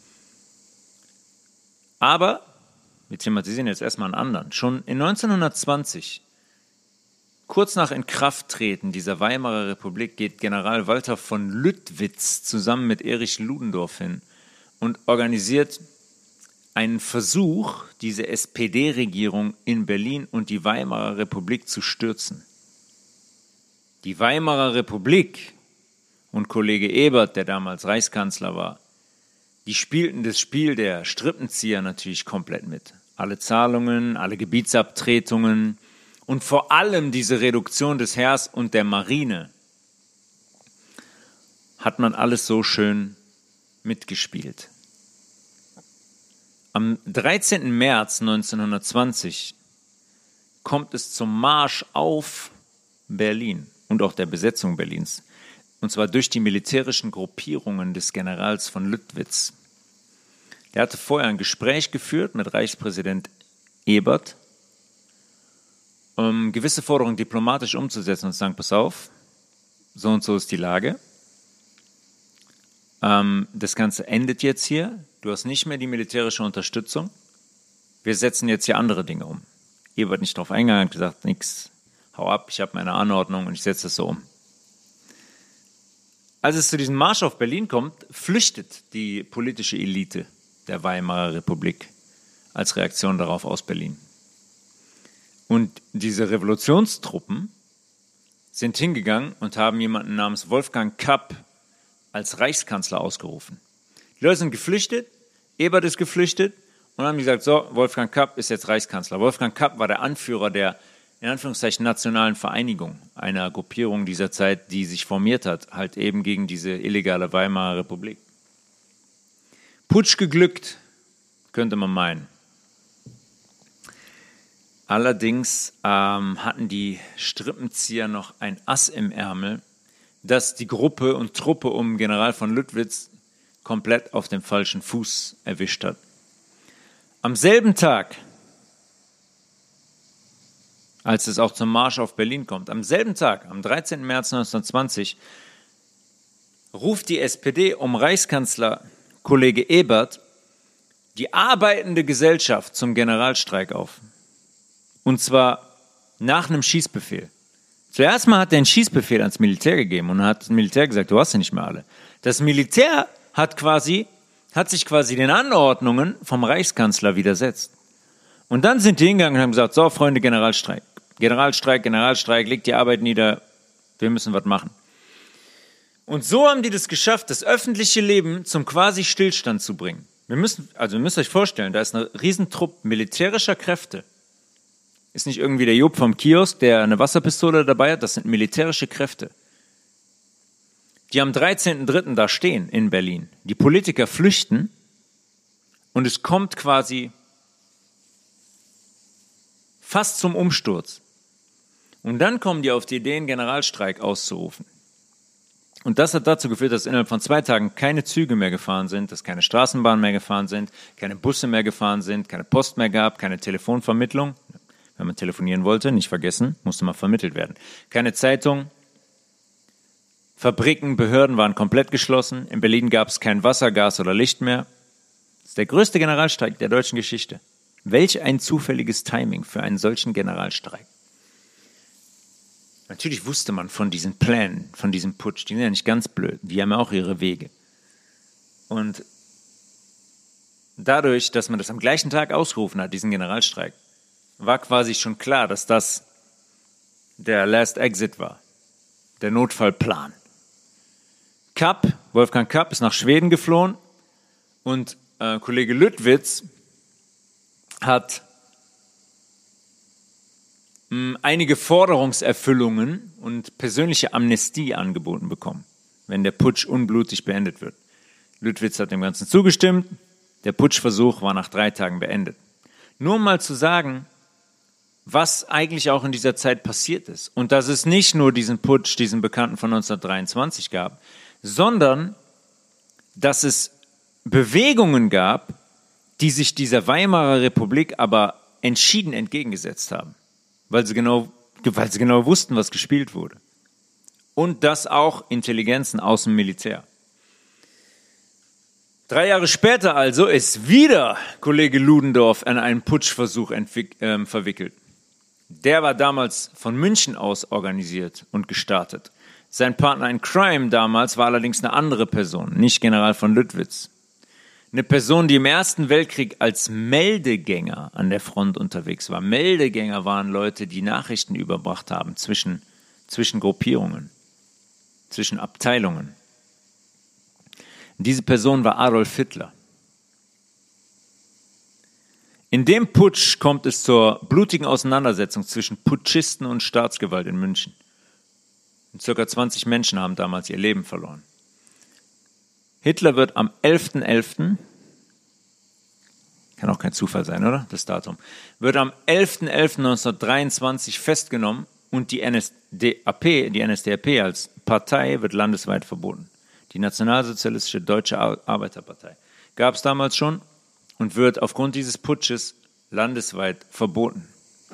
A: Aber wir thematisieren jetzt erstmal einen anderen. Schon in 1920, kurz nach Inkrafttreten dieser Weimarer Republik, geht General Walter von Lüttwitz zusammen mit Erich Ludendorff hin und organisiert einen Versuch, diese SPD-Regierung in Berlin und die Weimarer Republik zu stürzen. Die Weimarer Republik und Kollege Ebert, der damals Reichskanzler war, die spielten das Spiel der Strippenzieher natürlich komplett mit. Alle Zahlungen, alle Gebietsabtretungen und vor allem diese Reduktion des Heers und der Marine hat man alles so schön mitgespielt. Am 13. März 1920 kommt es zum Marsch auf Berlin und auch der Besetzung Berlins. Und zwar durch die militärischen Gruppierungen des Generals von Lüttwitz. Der hatte vorher ein Gespräch geführt mit Reichspräsident Ebert, um gewisse Forderungen diplomatisch umzusetzen und zu sagen, pass auf, so und so ist die Lage. Das Ganze endet jetzt hier. Du hast nicht mehr die militärische Unterstützung. Wir setzen jetzt hier andere Dinge um. Ebert nicht drauf eingegangen, hat gesagt, nix, hau ab, ich habe meine Anordnung und ich setze das so um. Als es zu diesem Marsch auf Berlin kommt, flüchtet die politische Elite der Weimarer Republik als Reaktion darauf aus Berlin. Und diese Revolutionstruppen sind hingegangen und haben jemanden namens Wolfgang Kapp als Reichskanzler ausgerufen. Die Leute sind geflüchtet, Ebert ist geflüchtet und haben gesagt, so, Wolfgang Kapp ist jetzt Reichskanzler. Wolfgang Kapp war der Anführer der, in Anführungszeichen, nationalen Vereinigung, einer Gruppierung dieser Zeit, die sich formiert hat, halt eben gegen diese illegale Weimarer Republik. Putsch geglückt, könnte man meinen. Allerdings hatten die Strippenzieher noch ein Ass im Ärmel, das die Gruppe und Truppe um General von Lüttwitz komplett auf dem falschen Fuß erwischt hat. Am selben Tag, als es auch zum Marsch auf Berlin kommt, am selben Tag, am 13. März 1920, ruft die SPD um Reichskanzler Kollege Ebert die arbeitende Gesellschaft zum Generalstreik auf. Und zwar nach einem Schießbefehl. Zuerst mal hat er einen Schießbefehl ans Militär gegeben und hat das Militär gesagt, du hast ja nicht mehr alle. Das Militär hat sich quasi den Anordnungen vom Reichskanzler widersetzt. Und dann sind die hingegangen und haben gesagt, so Freunde, Generalstreik. Generalstreik, legt die Arbeit nieder, wir müssen was machen. Und so haben die das geschafft, das öffentliche Leben zum quasi Stillstand zu bringen. Ihr müsst euch vorstellen, da ist eine Riesentruppe militärischer Kräfte. Ist nicht irgendwie der Job vom Kiosk, der eine Wasserpistole dabei hat, das sind militärische Kräfte. Die am 13.03. da stehen in Berlin. Die Politiker flüchten und es kommt quasi fast zum Umsturz. Und dann kommen die auf die Idee, einen Generalstreik auszurufen. Und das hat dazu geführt, dass innerhalb von 2 Tagen keine Züge mehr gefahren sind, dass keine Straßenbahnen mehr gefahren sind, keine Busse mehr gefahren sind, keine Post mehr gab, keine Telefonvermittlung. Wenn man telefonieren wollte, nicht vergessen, musste mal vermittelt werden. Keine Zeitung, Fabriken, Behörden waren komplett geschlossen. In Berlin gab es kein Wasser, Gas oder Licht mehr. ist der größte Generalstreik der deutschen Geschichte. Welch ein zufälliges Timing für einen solchen Generalstreik. Natürlich wusste man von diesen Plänen, von diesem Putsch. Die sind ja nicht ganz blöd. Die haben ja auch ihre Wege. Und dadurch, dass man das am gleichen Tag ausgerufen hat, diesen Generalstreik, war quasi schon klar, dass das der Last Exit war. Der Notfallplan. Wolfgang Kapp ist nach Schweden geflohen und Kollege Lüttwitz hat einige Forderungserfüllungen und persönliche Amnestie angeboten bekommen, wenn der Putsch unblutig beendet wird. Lüttwitz hat dem Ganzen zugestimmt. Der Putschversuch war nach 3 Tagen beendet. Nur um mal zu sagen, was eigentlich auch in dieser Zeit passiert ist. Und dass es nicht nur diesen Putsch, diesen Bekannten von 1923 gab, sondern dass es Bewegungen gab, die sich dieser Weimarer Republik aber entschieden entgegengesetzt haben, weil sie genau wussten, was gespielt wurde. Und das auch Intelligenzen aus dem Militär. 3 Jahre später also ist wieder Kollege Ludendorff an einen Putschversuch verwickelt. Der war damals von München aus organisiert und gestartet. Sein Partner in Crime damals war allerdings eine andere Person, nicht General von Lüttwitz. Eine Person, die im Ersten Weltkrieg als Meldegänger an der Front unterwegs war. Meldegänger waren Leute, die Nachrichten überbracht haben zwischen Gruppierungen, zwischen Abteilungen. Diese Person war Adolf Hitler. In dem Putsch kommt es zur blutigen Auseinandersetzung zwischen Putschisten und Staatsgewalt in München. Circa 20 Menschen haben damals ihr Leben verloren. Hitler wird am 11.11., kann auch kein Zufall sein, oder? Das Datum, wird am 11.11.1923 festgenommen und die NSDAP als Partei wird landesweit verboten. Die Nationalsozialistische Deutsche Arbeiterpartei gab es damals schon und wird aufgrund dieses Putsches landesweit verboten.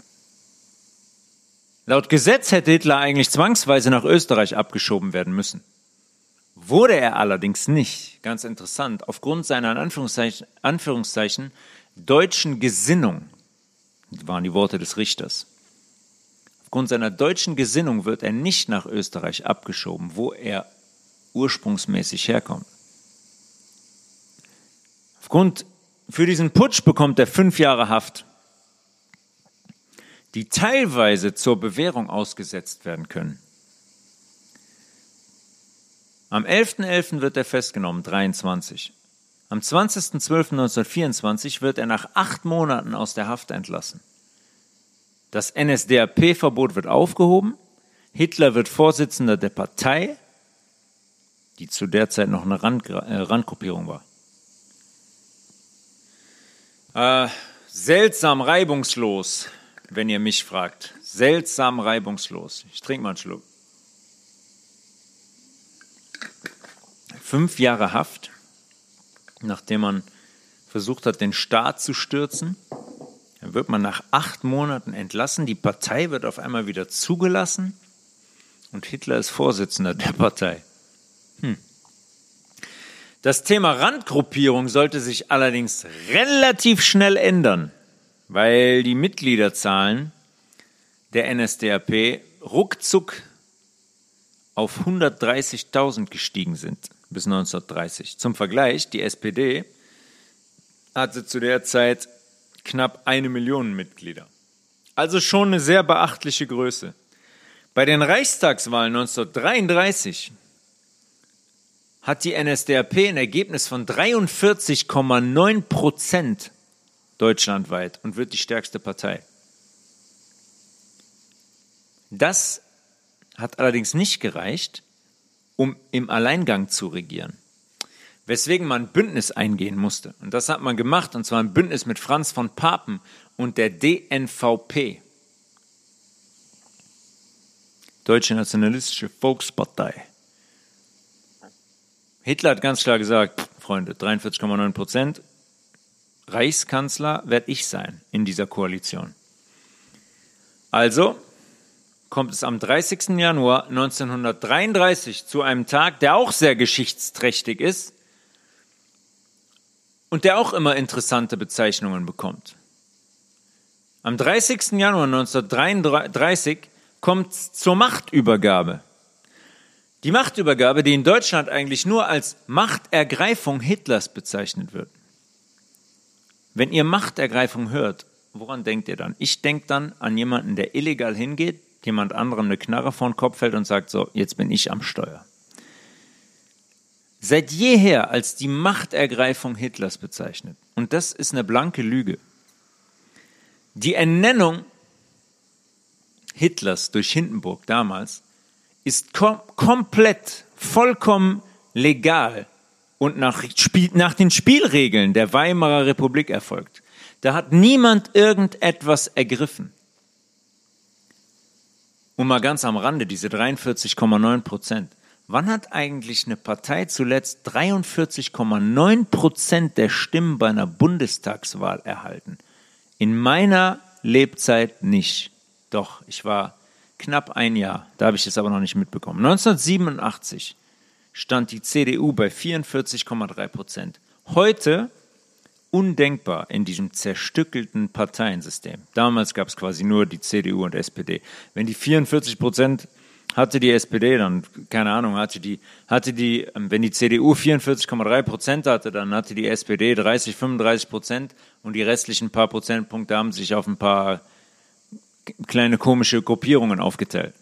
A: Laut Gesetz hätte Hitler eigentlich zwangsweise nach Österreich abgeschoben werden müssen. Wurde er allerdings nicht, ganz interessant, aufgrund seiner in Anführungszeichen deutschen Gesinnung, das waren die Worte des Richters, aufgrund seiner deutschen Gesinnung wird er nicht nach Österreich abgeschoben, wo er ursprungsmäßig herkommt. Für diesen Putsch bekommt er 5 Jahre Haft, die teilweise zur Bewährung ausgesetzt werden können. Am 11.11. wird er festgenommen, 23. Am 20.12.1924 wird er nach 8 Monaten aus der Haft entlassen. Das NSDAP-Verbot wird aufgehoben. Hitler wird Vorsitzender der Partei, die zu der Zeit noch eine Randgruppierung war. Seltsam reibungslos, wenn ihr mich fragt. Seltsam reibungslos. Ich trinke mal einen Schluck. 5 Jahre Haft, nachdem man versucht hat, den Staat zu stürzen. Dann wird man nach 8 Monaten entlassen. Die Partei wird auf einmal wieder zugelassen. Und Hitler ist Vorsitzender der Partei. Das Thema Randgruppierung sollte sich allerdings relativ schnell ändern, weil die Mitgliederzahlen der NSDAP ruckzuck auf 130.000 gestiegen sind bis 1930. Zum Vergleich, die SPD hatte zu der Zeit knapp 1 Million Mitglieder. Also schon eine sehr beachtliche Größe. Bei den Reichstagswahlen 1933 hat die NSDAP ein Ergebnis von 43,9% deutschlandweit und wird die stärkste Partei. Das hat allerdings nicht gereicht, um im Alleingang zu regieren, weswegen man ein Bündnis eingehen musste. Und das hat man gemacht, und zwar ein Bündnis mit Franz von Papen und der DNVP, Deutsche Nationalistische Volkspartei. Hitler hat ganz klar gesagt, Freunde, 43,9%, Reichskanzler werde ich sein in dieser Koalition. Also kommt es am 30. Januar 1933 zu einem Tag, der auch sehr geschichtsträchtig ist. und der auch immer interessante Bezeichnungen bekommt. Am 30. Januar 1933 kommt es zur Machtübergabe. Die Machtübergabe, die in Deutschland eigentlich nur als Machtergreifung Hitlers bezeichnet wird. Wenn ihr Machtergreifung hört, woran denkt ihr dann? Ich denke dann an jemanden, der illegal hingeht, jemand anderem eine Knarre vor den Kopf hält und sagt, so, jetzt bin ich am Steuer. Seit jeher als die Machtergreifung Hitlers bezeichnet. Und das ist eine blanke Lüge. Die Ernennung Hitlers durch Hindenburg damals ist komplett, vollkommen legal und nach den Spielregeln der Weimarer Republik erfolgt. Da hat niemand irgendetwas ergriffen. Und mal ganz am Rande, diese 43,9%. Wann hat eigentlich eine Partei zuletzt 43,9% der Stimmen bei einer Bundestagswahl erhalten? In meiner Lebzeit nicht. Doch, ich war knapp ein Jahr, da habe ich es aber noch nicht mitbekommen. 1987 stand die CDU bei 44,3%. Heute undenkbar in diesem zerstückelten Parteiensystem. Damals gab es quasi nur die CDU und SPD. Wenn die 44% hatte die SPD, dann, keine Ahnung, wenn die CDU 44,3% hatte, dann hatte die SPD 35% und die restlichen paar Prozentpunkte haben sich auf ein paar kleine komische Gruppierungen aufgeteilt.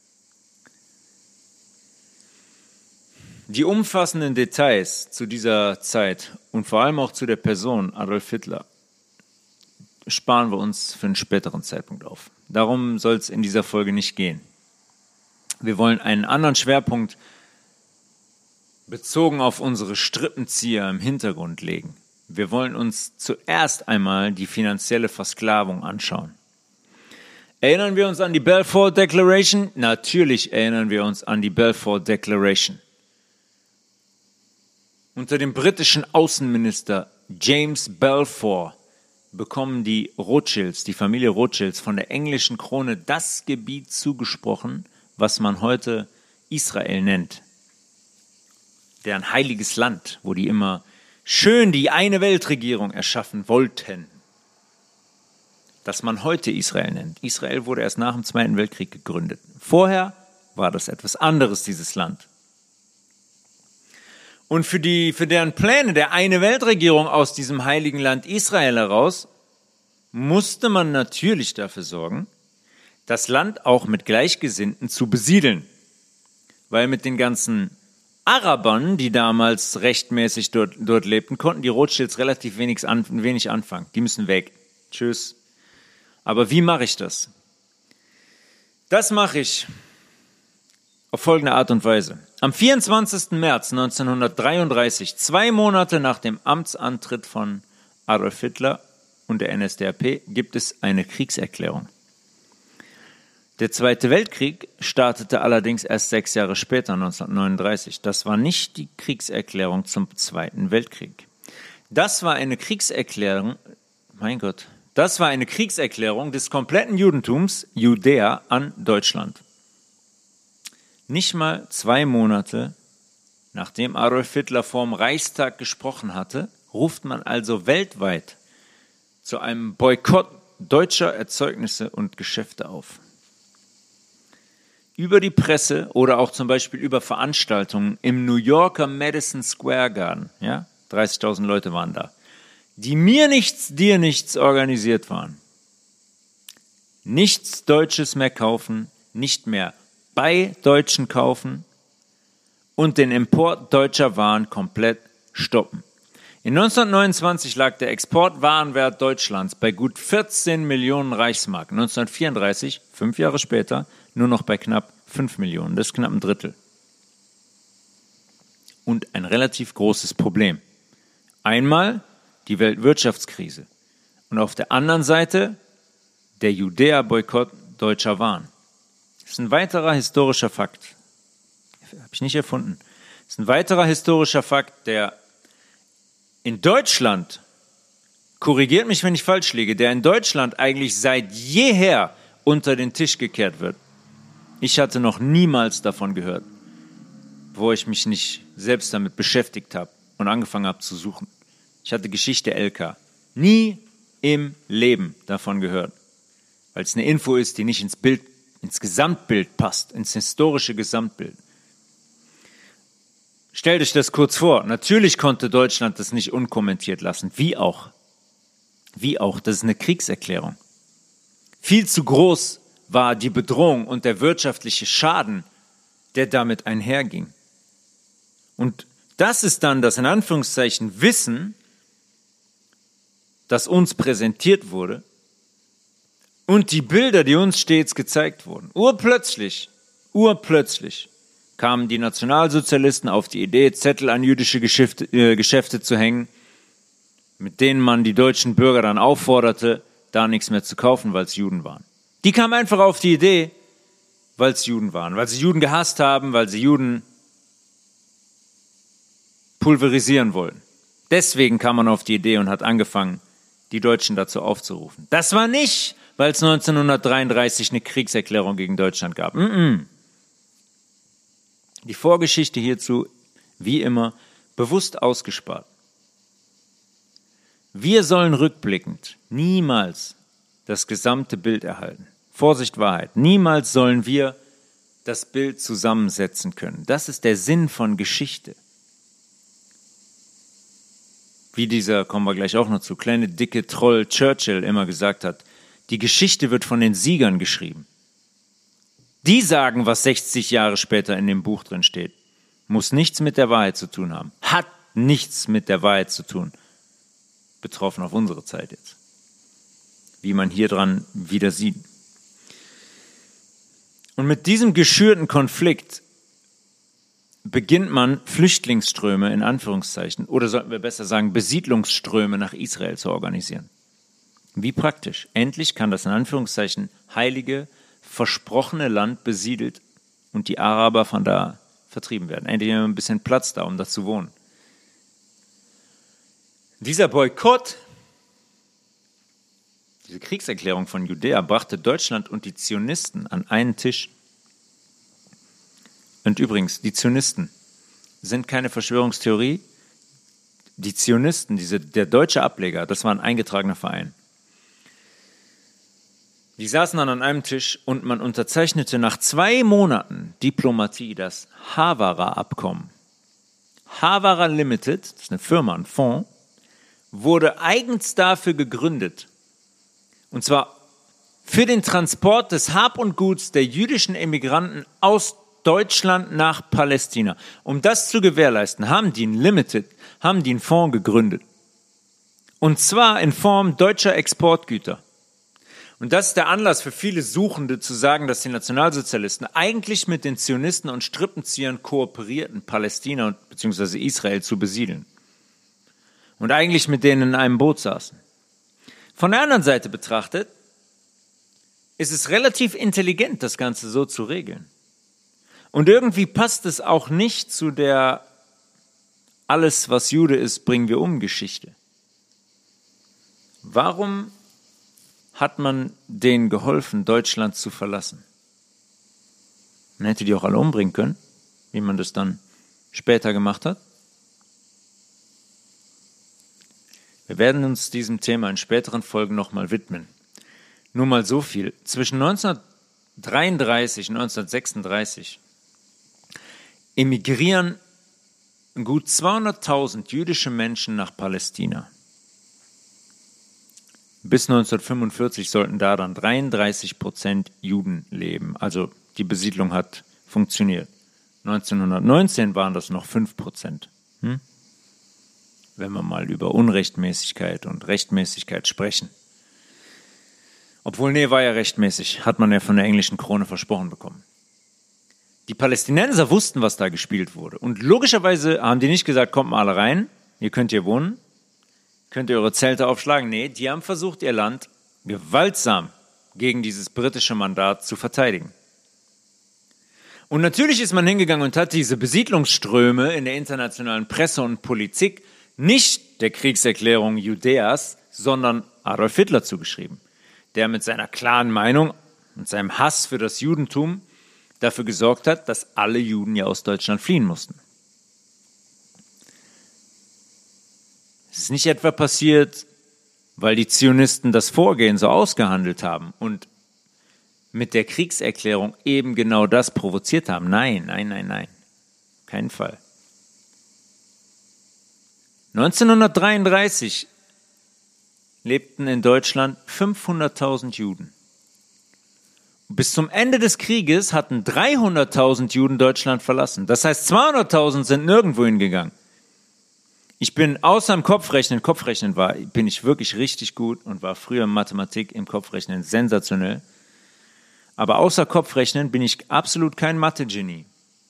A: Die umfassenden Details zu dieser Zeit und vor allem auch zu der Person Adolf Hitler sparen wir uns für einen späteren Zeitpunkt auf. Darum soll es in dieser Folge nicht gehen. Wir wollen einen anderen Schwerpunkt bezogen auf unsere Strippenzieher im Hintergrund legen. Wir wollen uns zuerst einmal die finanzielle Versklavung anschauen. Erinnern wir uns an die Balfour Declaration? Natürlich erinnern wir uns an die Balfour Declaration. Unter dem britischen Außenminister James Balfour bekommen die Rothschilds, die Familie Rothschilds, von der englischen Krone das Gebiet zugesprochen, was man heute Israel nennt. Deren heiliges Land, wo die immer schön die eine Weltregierung erschaffen wollten. Das man heute Israel nennt. Israel wurde erst nach dem Zweiten Weltkrieg gegründet. Vorher war das etwas anderes, dieses Land. Und für deren Pläne der eine Weltregierung aus diesem heiligen Land Israel heraus musste man natürlich dafür sorgen, das Land auch mit Gleichgesinnten zu besiedeln. Weil mit den ganzen Arabern, die damals rechtmäßig dort lebten, konnten die Rothschilds relativ wenig anfangen. Die müssen weg. Tschüss. Aber wie mache ich das? Das mache ich auf folgende Art und Weise. Am 24. März 1933, 2 Monate nach dem Amtsantritt von Adolf Hitler und der NSDAP, gibt es eine Kriegserklärung. Der Zweite Weltkrieg startete allerdings erst 6 Jahre später, 1939. Das war nicht die Kriegserklärung zum Zweiten Weltkrieg. Das war eine Kriegserklärung des kompletten Judentums, Judäa, an Deutschland. Nicht mal 2 Monate, nachdem Adolf Hitler vorm Reichstag gesprochen hatte, ruft man also weltweit zu einem Boykott deutscher Erzeugnisse und Geschäfte auf. Über die Presse oder auch zum Beispiel über Veranstaltungen im New Yorker Madison Square Garden, ja, 30.000 Leute waren da, die mir nichts, dir nichts organisiert waren. Nichts Deutsches mehr kaufen, nicht mehr bei Deutschen kaufen und den Import deutscher Waren komplett stoppen. In 1929 lag der Exportwarenwert Deutschlands bei gut 14 Millionen Reichsmark. 1934, 5 Jahre später, nur noch bei knapp 5 Millionen. Das ist knapp ein Drittel. Und ein relativ großes Problem. Einmal die Weltwirtschaftskrise und auf der anderen Seite der Judäa-Boykott deutscher Waren. Das ist ein weiterer historischer Fakt. Habe ich nicht erfunden. Das ist ein weiterer historischer Fakt, der in Deutschland, korrigiert mich, wenn ich falsch liege, der in Deutschland eigentlich seit jeher unter den Tisch gekehrt wird. Ich hatte noch niemals davon gehört, wo ich mich nicht selbst damit beschäftigt habe und angefangen habe zu suchen. Ich hatte Geschichte LK. Nie im Leben davon gehört. Weil es eine Info ist, die nicht ins Gesamtbild passt, ins historische Gesamtbild. Stellt euch das kurz vor. Natürlich konnte Deutschland das nicht unkommentiert lassen. Wie auch. Das ist eine Kriegserklärung. Viel zu groß war die Bedrohung und der wirtschaftliche Schaden, der damit einherging. Und das ist dann das in Anführungszeichen Wissen, das uns präsentiert wurde und die Bilder, die uns stets gezeigt wurden. Urplötzlich kamen die Nationalsozialisten auf die Idee, Zettel an jüdische Geschäfte zu hängen, mit denen man die deutschen Bürger dann aufforderte, da nichts mehr zu kaufen, weil es Juden waren. Die kamen einfach auf die Idee, weil es Juden waren, weil sie Juden gehasst haben, weil sie Juden pulverisieren wollten. Deswegen kam man auf die Idee und hat angefangen, die Deutschen dazu aufzurufen. Das war nicht, weil es 1933 eine Kriegserklärung gegen Deutschland gab. Die Vorgeschichte hierzu, wie immer, bewusst ausgespart. Wir sollen rückblickend niemals das gesamte Bild erhalten. Vorsicht, Wahrheit. Niemals sollen wir das Bild zusammensetzen können. Das ist der Sinn von Geschichte. Wie dieser, kommen wir gleich auch noch zu, kleine, dicke Troll Churchill immer gesagt hat, die Geschichte wird von den Siegern geschrieben. Die sagen, was 60 Jahre später in dem Buch drin steht. Muss nichts mit der Wahrheit zu tun haben. Hat nichts mit der Wahrheit zu tun. Betroffen auf unsere Zeit jetzt. Wie man hier dran wieder sieht. Und mit diesem geschürten Konflikt beginnt man Flüchtlingsströme in Anführungszeichen, oder sollten wir besser sagen Besiedlungsströme nach Israel zu organisieren. Wie praktisch. Endlich kann das in Anführungszeichen heilige, versprochene Land besiedelt und die Araber von da vertrieben werden. Endlich haben wir ein bisschen Platz da, um da zu wohnen. Dieser Boykott, diese Kriegserklärung von Judäa brachte Deutschland und die Zionisten an einen Tisch. Und übrigens, die Zionisten sind keine Verschwörungstheorie. Die Zionisten, der deutsche Ableger, das war ein eingetragener Verein. Die saßen dann an einem Tisch und man unterzeichnete nach 2 Monaten Diplomatie das Haavara-Abkommen. Haavara Limited, das ist eine Firma, ein Fonds, wurde eigens dafür gegründet. Und zwar für den Transport des Hab und Guts der jüdischen Emigranten aus Deutschland nach Palästina. Um das zu gewährleisten, haben die einen Fonds gegründet. Und zwar in Form deutscher Exportgüter. Und das ist der Anlass für viele Suchende zu sagen, dass die Nationalsozialisten eigentlich mit den Zionisten und Strippenziehern kooperierten, Palästina bzw. Israel zu besiedeln. Und eigentlich mit denen in einem Boot saßen. Von der anderen Seite betrachtet, ist es relativ intelligent, das Ganze so zu regeln. Und irgendwie passt es auch nicht zu der alles, was Jude ist, bringen wir um Geschichte. Warum hat man denen geholfen, Deutschland zu verlassen? Man hätte die auch alle umbringen können, wie man das dann später gemacht hat. Wir werden uns diesem Thema in späteren Folgen nochmal widmen. Nur mal so viel. Zwischen 1933 und 1936 emigrieren gut 200.000 jüdische Menschen nach Palästina. Bis 1945 sollten da dann 33% Juden leben. Also die Besiedlung hat funktioniert. 1919 waren das noch 5%. Wenn wir mal über Unrechtmäßigkeit und Rechtmäßigkeit sprechen. Obwohl, war ja rechtmäßig. Hat man ja von der englischen Krone versprochen bekommen. Die Palästinenser wussten, was da gespielt wurde. Und logischerweise haben die nicht gesagt, kommt mal alle rein, ihr könnt hier wohnen, könnt ihr eure Zelte aufschlagen. Nee, die haben versucht, ihr Land gewaltsam gegen dieses britische Mandat zu verteidigen. Und natürlich ist man hingegangen und hat diese Besiedlungsströme in der internationalen Presse und Politik nicht der Kriegserklärung Judäas, sondern Adolf Hitler zugeschrieben, der mit seiner klaren Meinung und seinem Hass für das Judentum dafür gesorgt hat, dass alle Juden ja aus Deutschland fliehen mussten. Es ist nicht etwa passiert, weil die Zionisten das Vorgehen so ausgehandelt haben und mit der Kriegserklärung eben genau das provoziert haben. Nein. Keinen Fall. 1933 lebten in Deutschland 500.000 Juden. Bis zum Ende des Krieges hatten 300.000 Juden Deutschland verlassen. Das heißt, 200.000 sind nirgendwo hingegangen. Ich bin außer im Kopfrechnen bin ich wirklich richtig gut und war früher in Mathematik im Kopfrechnen sensationell. Aber außer Kopfrechnen bin ich absolut kein Mathe-Genie.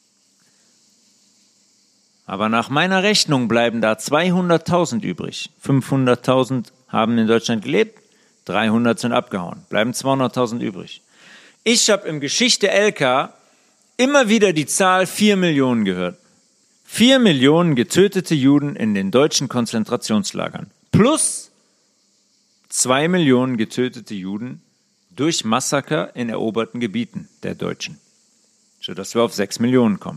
A: Aber nach meiner Rechnung bleiben da 200.000 übrig. 500.000 haben in Deutschland gelebt, 300 sind abgehauen, bleiben 200.000 übrig. Ich habe im Geschichte LK immer wieder die Zahl 4 Millionen gehört. 4 Millionen getötete Juden in den deutschen Konzentrationslagern. Plus 2 Millionen getötete Juden durch Massaker in eroberten Gebieten der Deutschen. Sodass wir auf 6 Millionen kommen.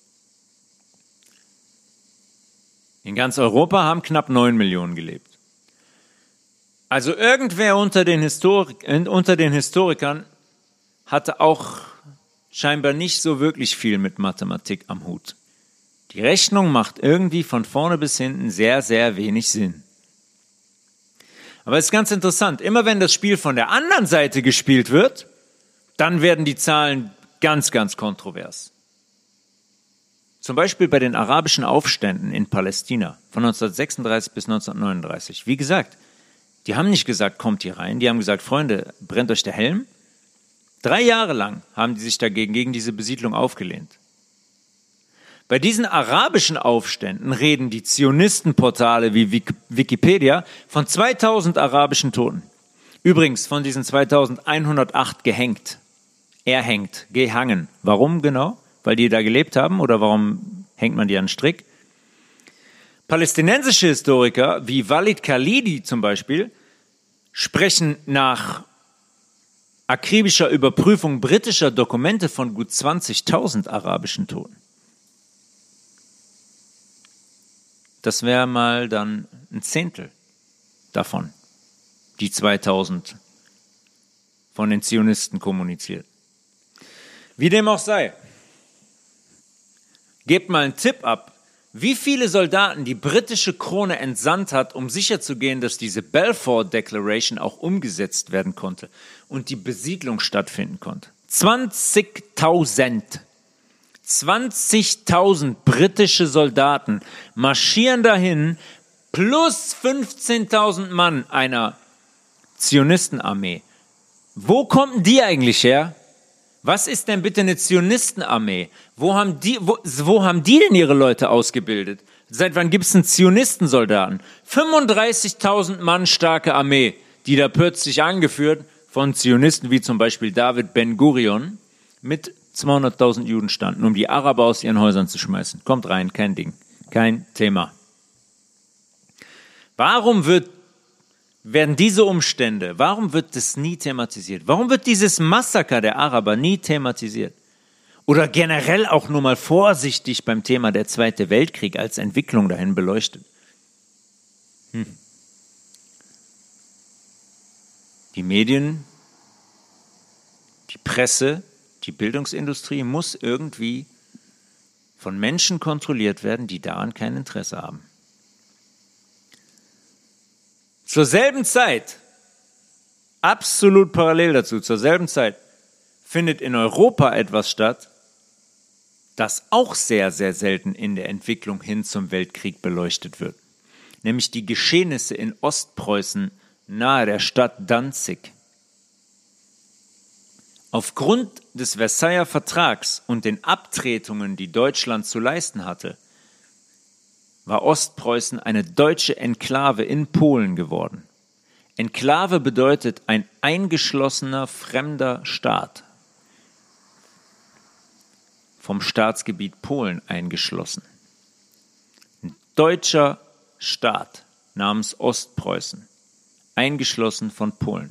A: In ganz Europa haben knapp 9 Millionen gelebt. Also irgendwer unter den Historikern hatte auch scheinbar nicht so wirklich viel mit Mathematik am Hut. Die Rechnung macht irgendwie von vorne bis hinten sehr, sehr wenig Sinn. Aber es ist ganz interessant, immer wenn das Spiel von der anderen Seite gespielt wird, dann werden die Zahlen ganz, ganz kontrovers. Zum Beispiel bei den arabischen Aufständen in Palästina von 1936 bis 1939. Wie gesagt, die haben nicht gesagt, kommt hier rein, die haben gesagt, Freunde, brennt euch der Helm. 3 Jahre lang haben die sich gegen diese Besiedlung aufgelehnt. Bei diesen arabischen Aufständen reden die Zionistenportale wie Wikipedia von 2000 arabischen Toten. Übrigens von diesen 2108 gehangen. Warum genau? Weil die da gelebt haben oder warum hängt man die an den Strick? Palästinensische Historiker wie Walid Khalidi zum Beispiel sprechen nach akribischer Überprüfung britischer Dokumente von gut 20.000 arabischen Toten. Das wäre mal dann ein Zehntel davon, die 2000 von den Zionisten kommuniziert. Wie dem auch sei, gebt mal einen Tipp ab, wie viele Soldaten die britische Krone entsandt hat, um sicherzugehen, dass diese Balfour Declaration auch umgesetzt werden konnte und die Besiedlung stattfinden konnte. 20.000. 20.000 britische Soldaten marschieren dahin, plus 15.000 Mann einer Zionistenarmee. Wo kommen die eigentlich her? Was ist denn bitte eine Zionistenarmee? Wo haben die denn ihre Leute ausgebildet? Seit wann gibt es einen Zionistensoldaten? 35.000 Mann starke Armee, die da plötzlich angeführt von Zionisten wie zum Beispiel David Ben-Gurion mit 200.000 Juden standen, um die Araber aus ihren Häusern zu schmeißen. Kommt rein, kein Ding, kein Thema. Warum werden diese Umstände, warum wird das nie thematisiert? Warum wird dieses Massaker der Araber nie thematisiert? Oder generell auch nur mal vorsichtig beim Thema der Zweite Weltkrieg als Entwicklung dahin beleuchtet? Die Medien, die Presse, die Bildungsindustrie muss irgendwie von Menschen kontrolliert werden, die daran kein Interesse haben. Zur selben Zeit, absolut parallel dazu, zur selben Zeit findet in Europa etwas statt, das auch sehr, sehr selten in der Entwicklung hin zum Weltkrieg beleuchtet wird. Nämlich die Geschehnisse in Ostpreußen nahe der Stadt Danzig. Aufgrund des Versailler Vertrags und den Abtretungen, die Deutschland zu leisten hatte, war Ostpreußen eine deutsche Enklave in Polen geworden. Enklave bedeutet ein eingeschlossener fremder Staat. Vom Staatsgebiet Polen eingeschlossen. Ein deutscher Staat namens Ostpreußen, eingeschlossen von Polen.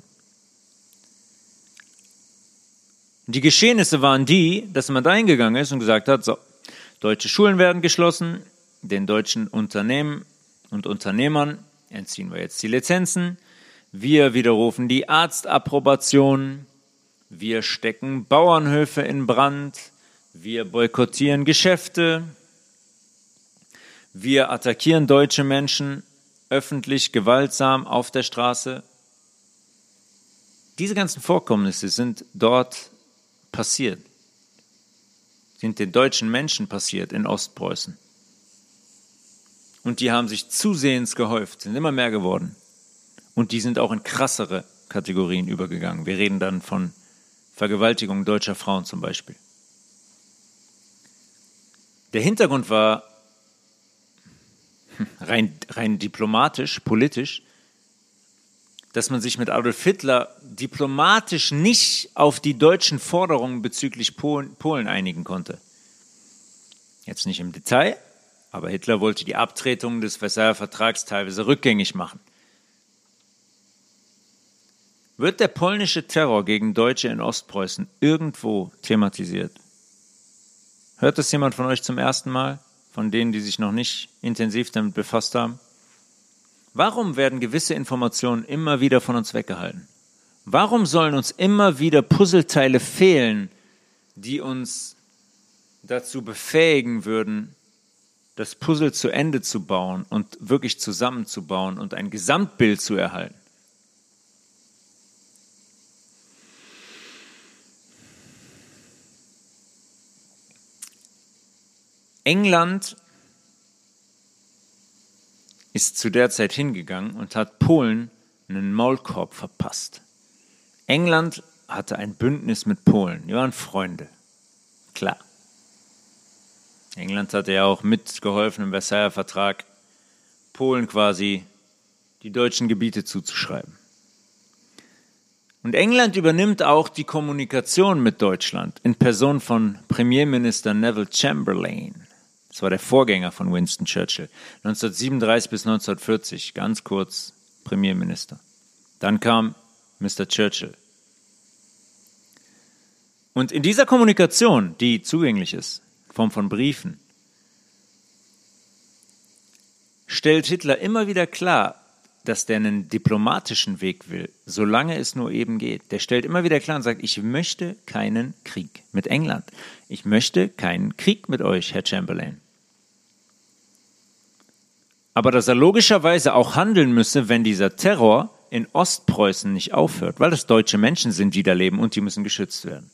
A: Die Geschehnisse waren die, dass man da hingegangen ist und gesagt hat, so, deutsche Schulen werden geschlossen, den deutschen Unternehmen und Unternehmern entziehen wir jetzt die Lizenzen. Wir widerrufen die Arztapprobation. Wir stecken Bauernhöfe in Brand. Wir boykottieren Geschäfte. Wir attackieren deutsche Menschen öffentlich, gewaltsam auf der Straße. Diese ganzen Vorkommnisse sind dort passiert, sind den deutschen Menschen passiert in Ostpreußen. Und die haben sich zusehends gehäuft, sind immer mehr geworden. Und die sind auch in krassere Kategorien übergegangen. Wir reden dann von Vergewaltigung deutscher Frauen zum Beispiel. Der Hintergrund war rein diplomatisch, politisch, dass man sich mit Adolf Hitler diplomatisch nicht auf die deutschen Forderungen bezüglich Polen einigen konnte. Jetzt nicht im Detail, aber Hitler wollte die Abtretung des Versailler Vertrags teilweise rückgängig machen. Wird der polnische Terror gegen Deutsche in Ostpreußen irgendwo thematisiert? Hört das jemand von euch zum ersten Mal? Von denen, die sich noch nicht intensiv damit befasst haben? Warum werden gewisse Informationen immer wieder von uns weggehalten? Warum sollen uns immer wieder Puzzleteile fehlen, die uns dazu befähigen würden, das Puzzle zu Ende zu bauen und wirklich zusammenzubauen und ein Gesamtbild zu erhalten? England ist zu der Zeit hingegangen und hat Polen einen Maulkorb verpasst. England hatte ein Bündnis mit Polen. Die waren Freunde. Klar. England hatte ja auch mitgeholfen im Versailler Vertrag, Polen quasi die deutschen Gebiete zuzuschreiben. Und England übernimmt auch die Kommunikation mit Deutschland in Person von Premierminister Neville Chamberlain. Das war der Vorgänger von Winston Churchill. 1937 bis 1940, ganz kurz Premierminister. Dann kam Mr. Churchill. Und in dieser Kommunikation, die zugänglich ist, in Form von Briefen, stellt Hitler immer wieder klar, dass der einen diplomatischen Weg will, solange es nur eben geht. Der stellt immer wieder klar und sagt, ich möchte keinen Krieg mit England. Ich möchte keinen Krieg mit euch, Herr Chamberlain. Aber dass er logischerweise auch handeln müsse, wenn dieser Terror in Ostpreußen nicht aufhört, weil das deutsche Menschen sind, die da leben und die müssen geschützt werden.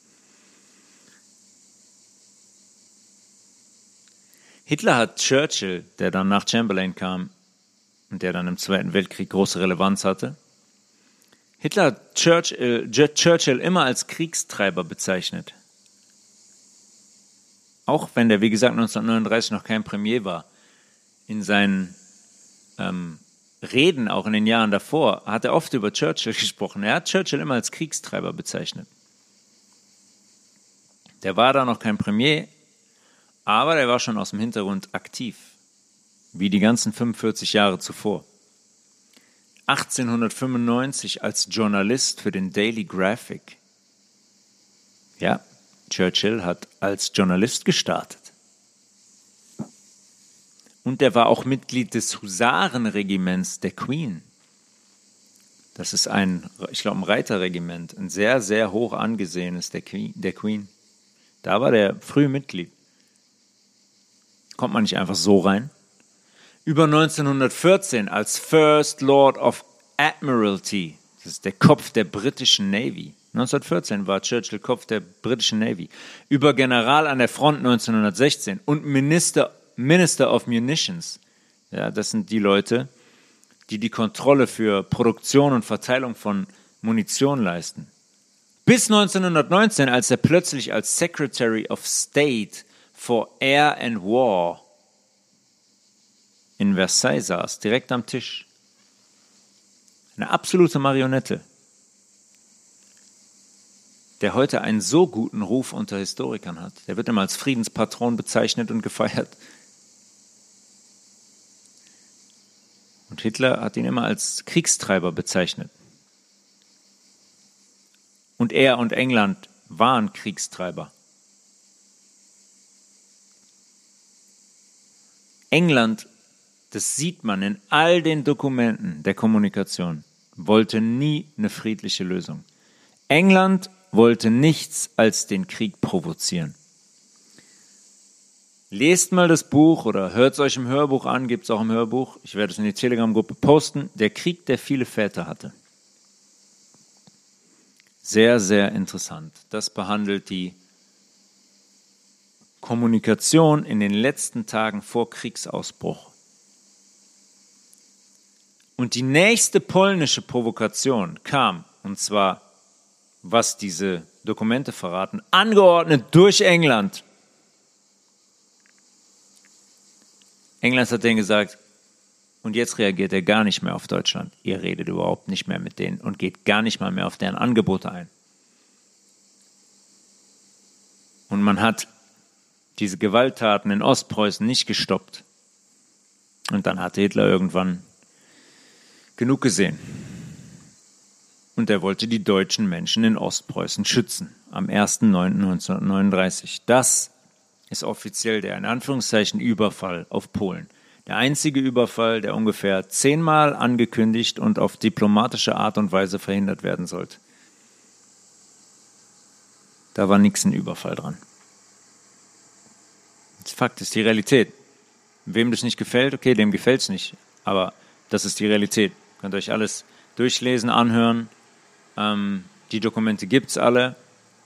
A: Hitler hat Churchill, der dann nach Chamberlain kam und der dann im Zweiten Weltkrieg große Relevanz hatte, Hitler hat Churchill immer als Kriegstreiber bezeichnet. Auch wenn der, wie gesagt, 1939 noch kein Premier war. In seinen Reden, auch in den Jahren davor, hat er oft über Churchill gesprochen. Er hat Churchill immer als Kriegstreiber bezeichnet. Der war da noch kein Premier, aber der war schon aus dem Hintergrund aktiv, wie die ganzen 45 Jahre zuvor. 1895 als Journalist für den Daily Graphic. Ja, Churchill hat als Journalist gestartet. Und er war auch Mitglied des Husarenregiments der Queen. Das ist ein Reiterregiment, ein sehr, sehr hoch angesehenes der Queen. Da war der früh Mitglied. Kommt man nicht einfach so rein. Über 1914 als First Lord of Admiralty, das ist der Kopf der britischen Navy. 1914 war Churchill Kopf der britischen Navy. Über General an der Front 1916 und Minister of Munitions. Ja, das sind die Leute, die die Kontrolle für Produktion und Verteilung von Munition leisten. Bis 1919, als er plötzlich als Secretary of State for Air and War in Versailles saß, direkt am Tisch. Eine absolute Marionette, der heute einen so guten Ruf unter Historikern hat. Der wird immer als Friedenspatron bezeichnet und gefeiert. Und Hitler hat ihn immer als Kriegstreiber bezeichnet. Und er und England waren Kriegstreiber. England, das sieht man in all den Dokumenten der Kommunikation, wollte nie eine friedliche Lösung. England wollte nichts als den Krieg provozieren. Lest mal das Buch oder hört es euch im Hörbuch an, gibt es auch im Hörbuch. Ich werde es in die Telegram-Gruppe posten. Der Krieg, der viele Väter hatte. Sehr, sehr interessant. Das behandelt die Kommunikation in den letzten Tagen vor Kriegsausbruch. Und die nächste polnische Provokation kam, und zwar, was diese Dokumente verraten, angeordnet durch England. England hat denen gesagt, und jetzt reagiert er gar nicht mehr auf Deutschland. Ihr redet überhaupt nicht mehr mit denen und geht gar nicht mal mehr auf deren Angebote ein. Und man hat diese Gewalttaten in Ostpreußen nicht gestoppt. Und dann hatte Hitler irgendwann genug gesehen. Und er wollte die deutschen Menschen in Ostpreußen schützen. Am 1.9.1939. Das ist offiziell der, in Anführungszeichen, Überfall auf Polen. Der einzige Überfall, der ungefähr 10-mal angekündigt und auf diplomatische Art und Weise verhindert werden sollte. Da war nix ein Überfall dran. Das Fakt ist die Realität. Wem das nicht gefällt, okay, dem gefällt es nicht. Aber das ist die Realität. Könnt euch alles durchlesen, anhören. Die Dokumente gibt's alle.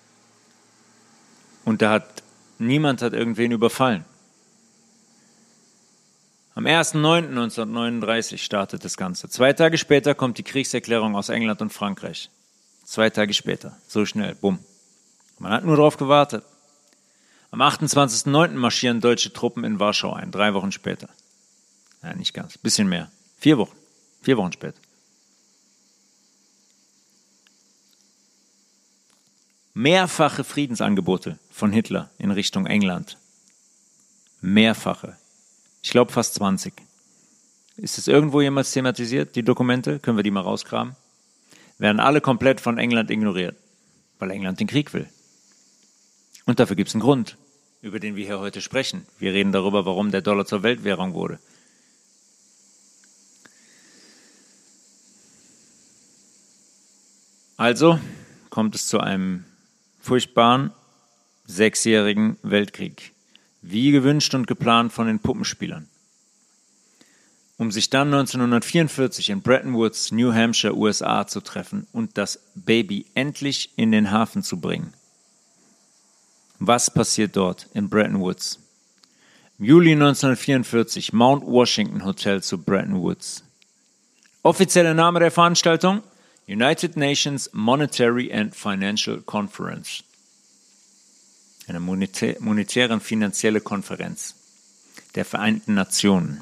A: Und niemand hat irgendwen überfallen. Am 1.9.1939 startet das Ganze. 2 Tage später kommt die Kriegserklärung aus England und Frankreich. 2 Tage später. So schnell. Bumm. Man hat nur darauf gewartet. Am 28.09. marschieren deutsche Truppen in Warschau ein. 3 Wochen später. Ja, nicht ganz. Bisschen mehr. 4 Wochen. 4 Wochen später. Mehrfache Friedensangebote von Hitler in Richtung England. Mehrfache. Ich glaube fast 20. Ist es irgendwo jemals thematisiert, die Dokumente? Können wir die mal rausgraben? Werden alle komplett von England ignoriert, weil England den Krieg will. Und dafür gibt es einen Grund, über den wir hier heute sprechen. Wir reden darüber, warum der Dollar zur Weltwährung wurde. Also kommt es zu einem furchtbaren 6-jährigen Weltkrieg. Wie gewünscht und geplant von den Puppenspielern. Um sich dann 1944 in Bretton Woods, New Hampshire, USA zu treffen und das Baby endlich in den Hafen zu bringen. Was passiert dort in Bretton Woods? Im Juli 1944, Mount Washington Hotel zu Bretton Woods. Offizieller Name der Veranstaltung? United Nations Monetary and Financial Conference. Eine monetäre und finanzielle Konferenz der Vereinten Nationen.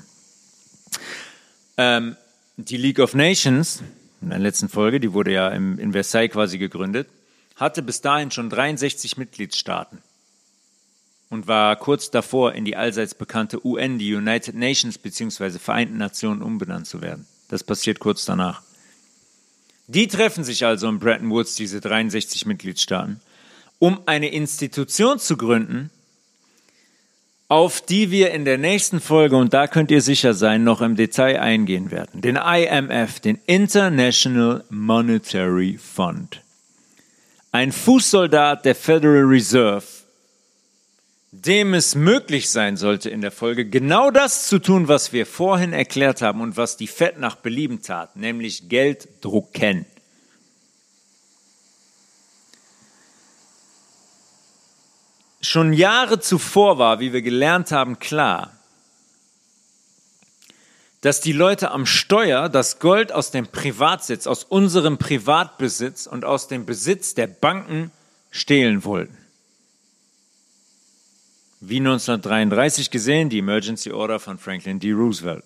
A: Die League of Nations, in der letzten Folge, die wurde ja in Versailles quasi gegründet, hatte bis dahin schon 63 Mitgliedstaaten und war kurz davor, in die allseits bekannte UN, die United Nations bzw. Vereinten Nationen, umbenannt zu werden. Das passiert kurz danach. Die treffen sich also in Bretton Woods, diese 63 Mitgliedstaaten, um eine Institution zu gründen, auf die wir in der nächsten Folge, und da könnt ihr sicher sein, noch im Detail eingehen werden. Den IMF, den International Monetary Fund. Ein Fußsoldat der Federal Reserve, dem es möglich sein sollte in der Folge, genau das zu tun, was wir vorhin erklärt haben und was die Fed nach Belieben tat, nämlich Geld drucken. Schon Jahre zuvor war, wie wir gelernt haben, klar, dass die Leute am Steuer das Gold aus dem Privatsitz, aus unserem Privatbesitz und aus dem Besitz der Banken stehlen wollten. Wie 1933 gesehen, die Emergency Order von Franklin D. Roosevelt.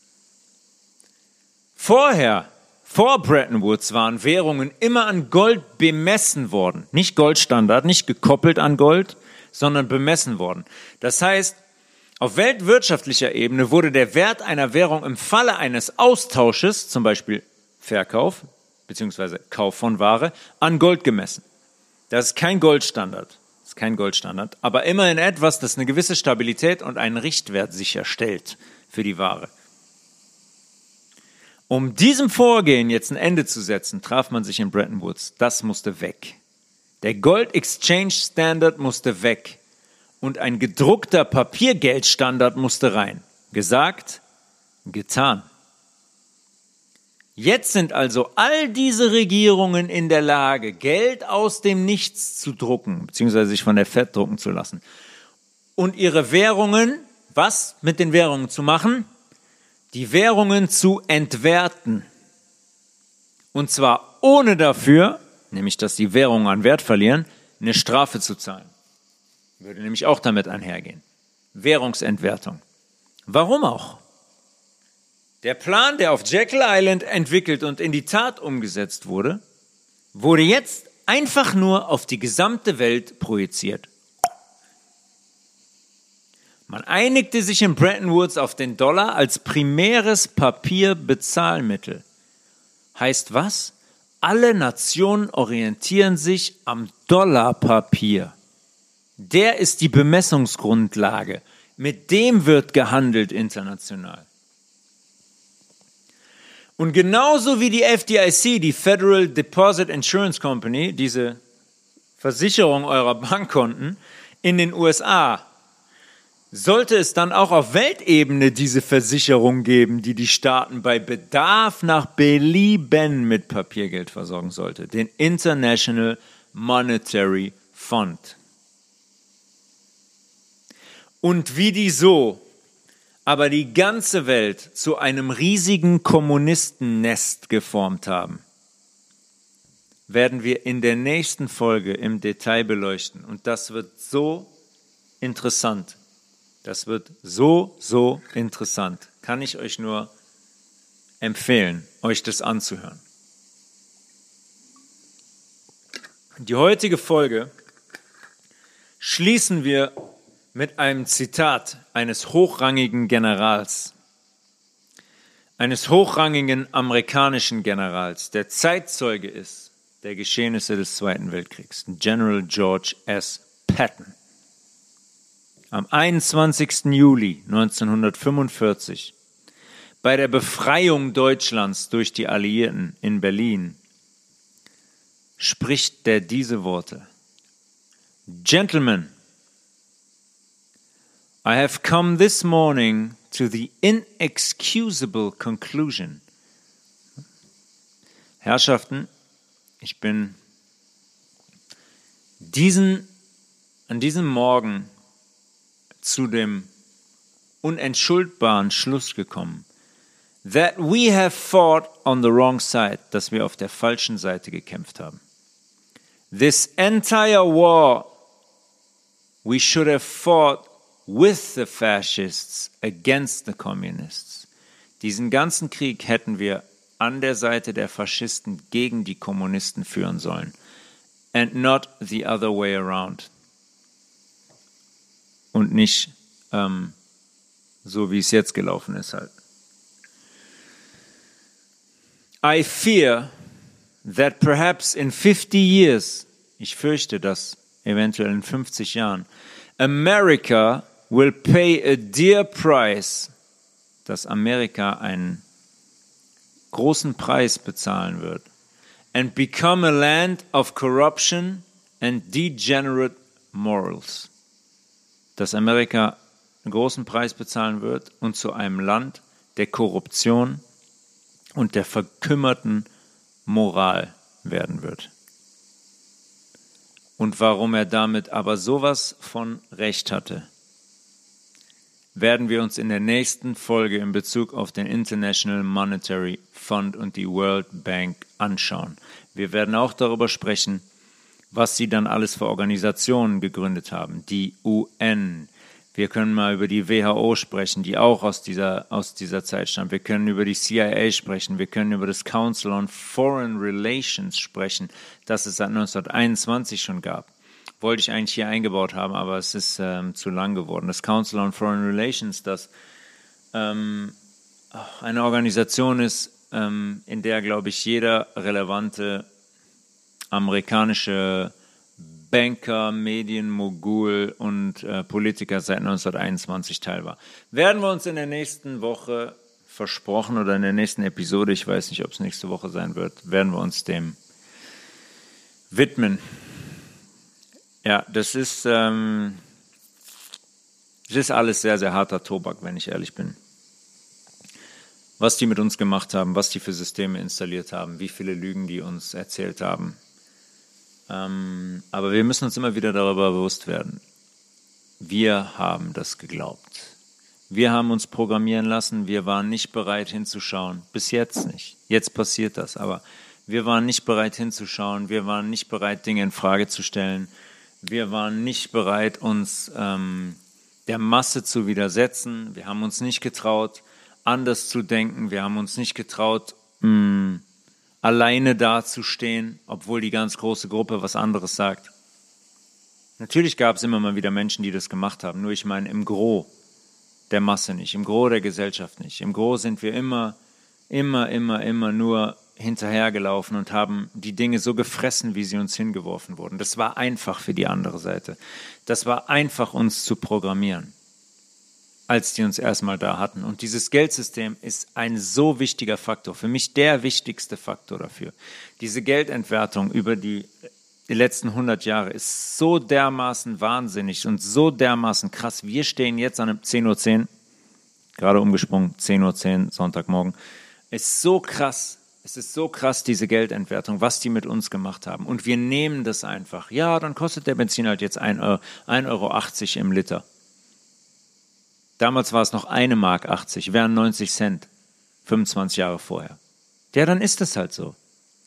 A: Vor Bretton Woods waren Währungen immer an Gold bemessen worden. Nicht Goldstandard, nicht gekoppelt an Gold, sondern bemessen worden. Das heißt, auf weltwirtschaftlicher Ebene wurde der Wert einer Währung im Falle eines Austausches, zum Beispiel Verkauf bzw. Kauf von Ware, an Gold gemessen. Das ist kein Goldstandard. Aber immerhin etwas, das eine gewisse Stabilität und einen Richtwert sicherstellt für die Ware. Um diesem Vorgehen jetzt ein Ende zu setzen, traf man sich in Bretton Woods. Das musste weg. Der Gold Exchange Standard musste weg. Und ein gedruckter Papiergeldstandard musste rein. Gesagt, getan. Jetzt sind also all diese Regierungen in der Lage, Geld aus dem Nichts zu drucken, beziehungsweise sich von der Fed drucken zu lassen. Und ihre Währungen, was mit den Währungen zu machen? Die Währungen zu entwerten. Und zwar ohne dafür, nämlich dass die Währungen an Wert verlieren, eine Strafe zu zahlen. Würde nämlich auch damit einhergehen. Währungsentwertung. Warum auch? Der Plan, der auf Jekyll Island entwickelt und in die Tat umgesetzt wurde, wurde jetzt einfach nur auf die gesamte Welt projiziert. Man einigte sich in Bretton Woods auf den Dollar als primäres Papierbezahlmittel. Heißt was? Alle Nationen orientieren sich am Dollarpapier. Der ist die Bemessungsgrundlage. Mit dem wird gehandelt international. Und genauso wie die FDIC, die Federal Deposit Insurance Company, diese Versicherung eurer Bankkonten in den USA, sollte es dann auch auf Weltebene diese Versicherung geben, die die Staaten bei Bedarf nach Belieben mit Papiergeld versorgen sollte, den International Monetary Fund. Und wie die so aber die ganze Welt zu einem riesigen Kommunistennest geformt haben, werden wir in der nächsten Folge im Detail beleuchten. Und das wird so interessant. Das wird so interessant. Kann ich euch nur empfehlen, euch das anzuhören. Die heutige Folge schließen wir mit einem Zitat eines hochrangigen Generals, eines hochrangigen amerikanischen Generals, der Zeitzeuge ist der Geschehnisse des Zweiten Weltkriegs, General George S. Patton. Am 21. Juli 1945, bei der Befreiung Deutschlands durch die Alliierten in Berlin, spricht der diese Worte: Gentlemen, I have come this morning to the inexcusable conclusion. Herrschaften, ich bin an diesem Morgen zu dem unentschuldbaren Schluss gekommen, that we have fought on the wrong side, dass wir auf der falschen Seite gekämpft haben. This entire war, we should have fought with the fascists against the communists. Diesen ganzen Krieg hätten wir an der Seite der Faschisten gegen die Kommunisten führen sollen. And not the other way around. Und nicht so, wie es jetzt gelaufen ist halt. I fear that perhaps in 50 years, ich fürchte, dass eventuell in 50 Jahren, America will pay a dear price, dass Amerika einen großen Preis bezahlen wird, and become a land of corruption and degenerate morals. Dass Amerika einen großen Preis bezahlen wird und zu einem Land der Korruption und der verkümmerten Moral werden wird. Und warum er damit aber sowas von Recht hatte, werden wir uns in der nächsten Folge in Bezug auf den International Monetary Fund und die World Bank anschauen. Wir werden auch darüber sprechen, was sie dann alles für Organisationen gegründet haben. Die UN. Wir können mal über die WHO sprechen, die auch aus dieser Zeit stammt. Wir können über die CIA sprechen. Wir können über das Council on Foreign Relations sprechen, das es seit 1921 schon gab. Wollte ich eigentlich hier eingebaut haben, aber es ist zu lang geworden. Das Council on Foreign Relations, das eine Organisation ist, in der, glaube ich, jeder relevante amerikanische Banker, Medienmogul und Politiker seit 1921 teil war. Werden wir uns in der nächsten Woche versprochen oder in der nächsten Episode, ich weiß nicht, ob es nächste Woche sein wird, werden wir uns dem widmen. Ja, das ist alles sehr, sehr harter Tobak, wenn ich ehrlich bin. Was die mit uns gemacht haben, was die für Systeme installiert haben, wie viele Lügen die uns erzählt haben. Aber wir müssen uns immer wieder darüber bewusst werden. Wir haben das geglaubt. Wir haben uns programmieren lassen, wir waren nicht bereit hinzuschauen. Bis jetzt nicht. Jetzt passiert das, aber wir waren nicht bereit hinzuschauen, wir waren nicht bereit, Dinge in Frage zu stellen. Wir waren nicht bereit, uns der Masse zu widersetzen. Wir haben uns nicht getraut, anders zu denken. Wir haben uns nicht getraut, alleine dazustehen, obwohl die ganz große Gruppe was anderes sagt. Natürlich gab es immer mal wieder Menschen, die das gemacht haben. Nur ich meine im Gros der Masse nicht, im Gros der Gesellschaft nicht. Im Gros sind wir immer nur hinterhergelaufen und haben die Dinge so gefressen, wie sie uns hingeworfen wurden. Das war einfach für die andere Seite. Das war einfach, uns zu programmieren, als die uns erstmal da hatten. Und dieses Geldsystem ist ein so wichtiger Faktor, für mich der wichtigste Faktor dafür. Diese Geldentwertung über die letzten 100 Jahre ist so dermaßen wahnsinnig und so dermaßen krass. Wir stehen jetzt an 10:10 Uhr, gerade umgesprungen, 10:10 Uhr, Sonntagmorgen. Es ist so krass, diese Geldentwertung, was die mit uns gemacht haben. Und wir nehmen das einfach. Ja, dann kostet der Benzin halt jetzt 1,80 € im Liter. Damals war es noch 1,80 Mark, wären 90 Cent, 25 Jahre vorher. Ja, dann ist es halt so.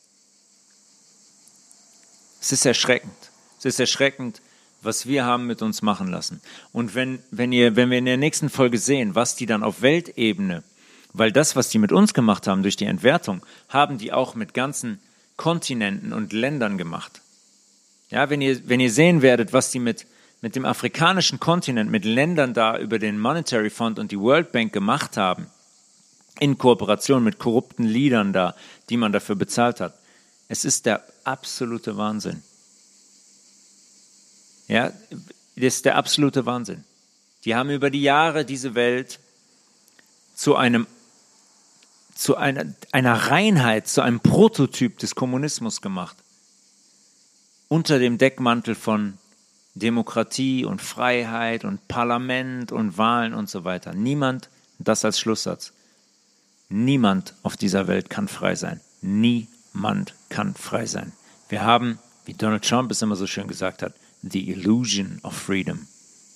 A: Es ist erschreckend. Es ist erschreckend, was wir haben mit uns machen lassen. Und wenn wir in der nächsten Folge sehen, was die dann auf Weltebene, weil das, was die mit uns gemacht haben durch die Entwertung, haben die auch mit ganzen Kontinenten und Ländern gemacht. Ja, wenn ihr sehen werdet, was die mit dem afrikanischen Kontinent, mit Ländern da über den Monetary Fund und die World Bank gemacht haben, in Kooperation mit korrupten Leadern da, die man dafür bezahlt hat. Es ist der absolute Wahnsinn. Ja, das ist der absolute Wahnsinn. Die haben über die Jahre diese Welt zu einer Reinheit, zu einem Prototyp des Kommunismus gemacht. Unter dem Deckmantel von Demokratie und Freiheit und Parlament und Wahlen und so weiter. Niemand, das als Schlusssatz, niemand auf dieser Welt kann frei sein. Niemand kann frei sein. Wir haben, wie Donald Trump es immer so schön gesagt hat, the illusion of freedom.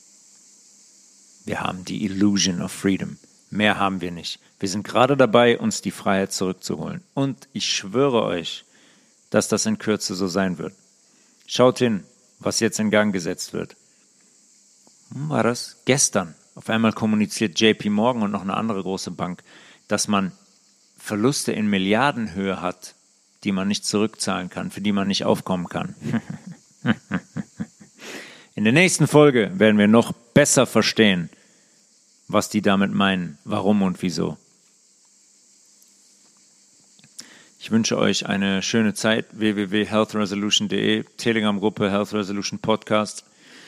A: Wir haben die illusion of freedom. Mehr haben wir nicht. Wir sind gerade dabei, uns die Freiheit zurückzuholen. Und ich schwöre euch, dass das in Kürze so sein wird. Schaut hin, was jetzt in Gang gesetzt wird. War das? Gestern. Auf einmal kommuniziert JP Morgan und noch eine andere große Bank, dass man Verluste in Milliardenhöhe hat, die man nicht zurückzahlen kann, für die man nicht aufkommen kann. In der nächsten Folge werden wir noch besser verstehen, was die damit meinen, warum und wieso. Ich wünsche euch eine schöne Zeit. www.healthresolution.de, Telegram-Gruppe Health Resolution Podcast.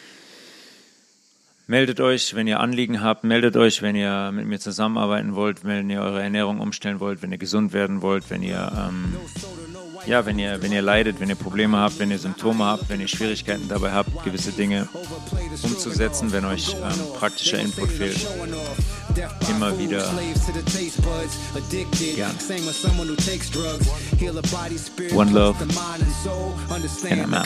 A: Meldet euch, wenn ihr Anliegen habt. Meldet euch, wenn ihr mit mir zusammenarbeiten wollt, wenn ihr eure Ernährung umstellen wollt, wenn ihr gesund werden wollt, wenn ihr leidet, wenn ihr Probleme habt, wenn ihr Symptome habt, wenn ihr Schwierigkeiten dabei habt, gewisse Dinge umzusetzen, wenn euch praktischer Input fehlt. Immer wieder gern. One love and I'm out.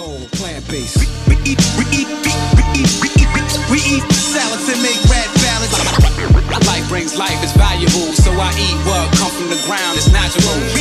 B: We eat salads and make red balance. Life brings life, it's valuable. So I eat what come from the ground, it's natural.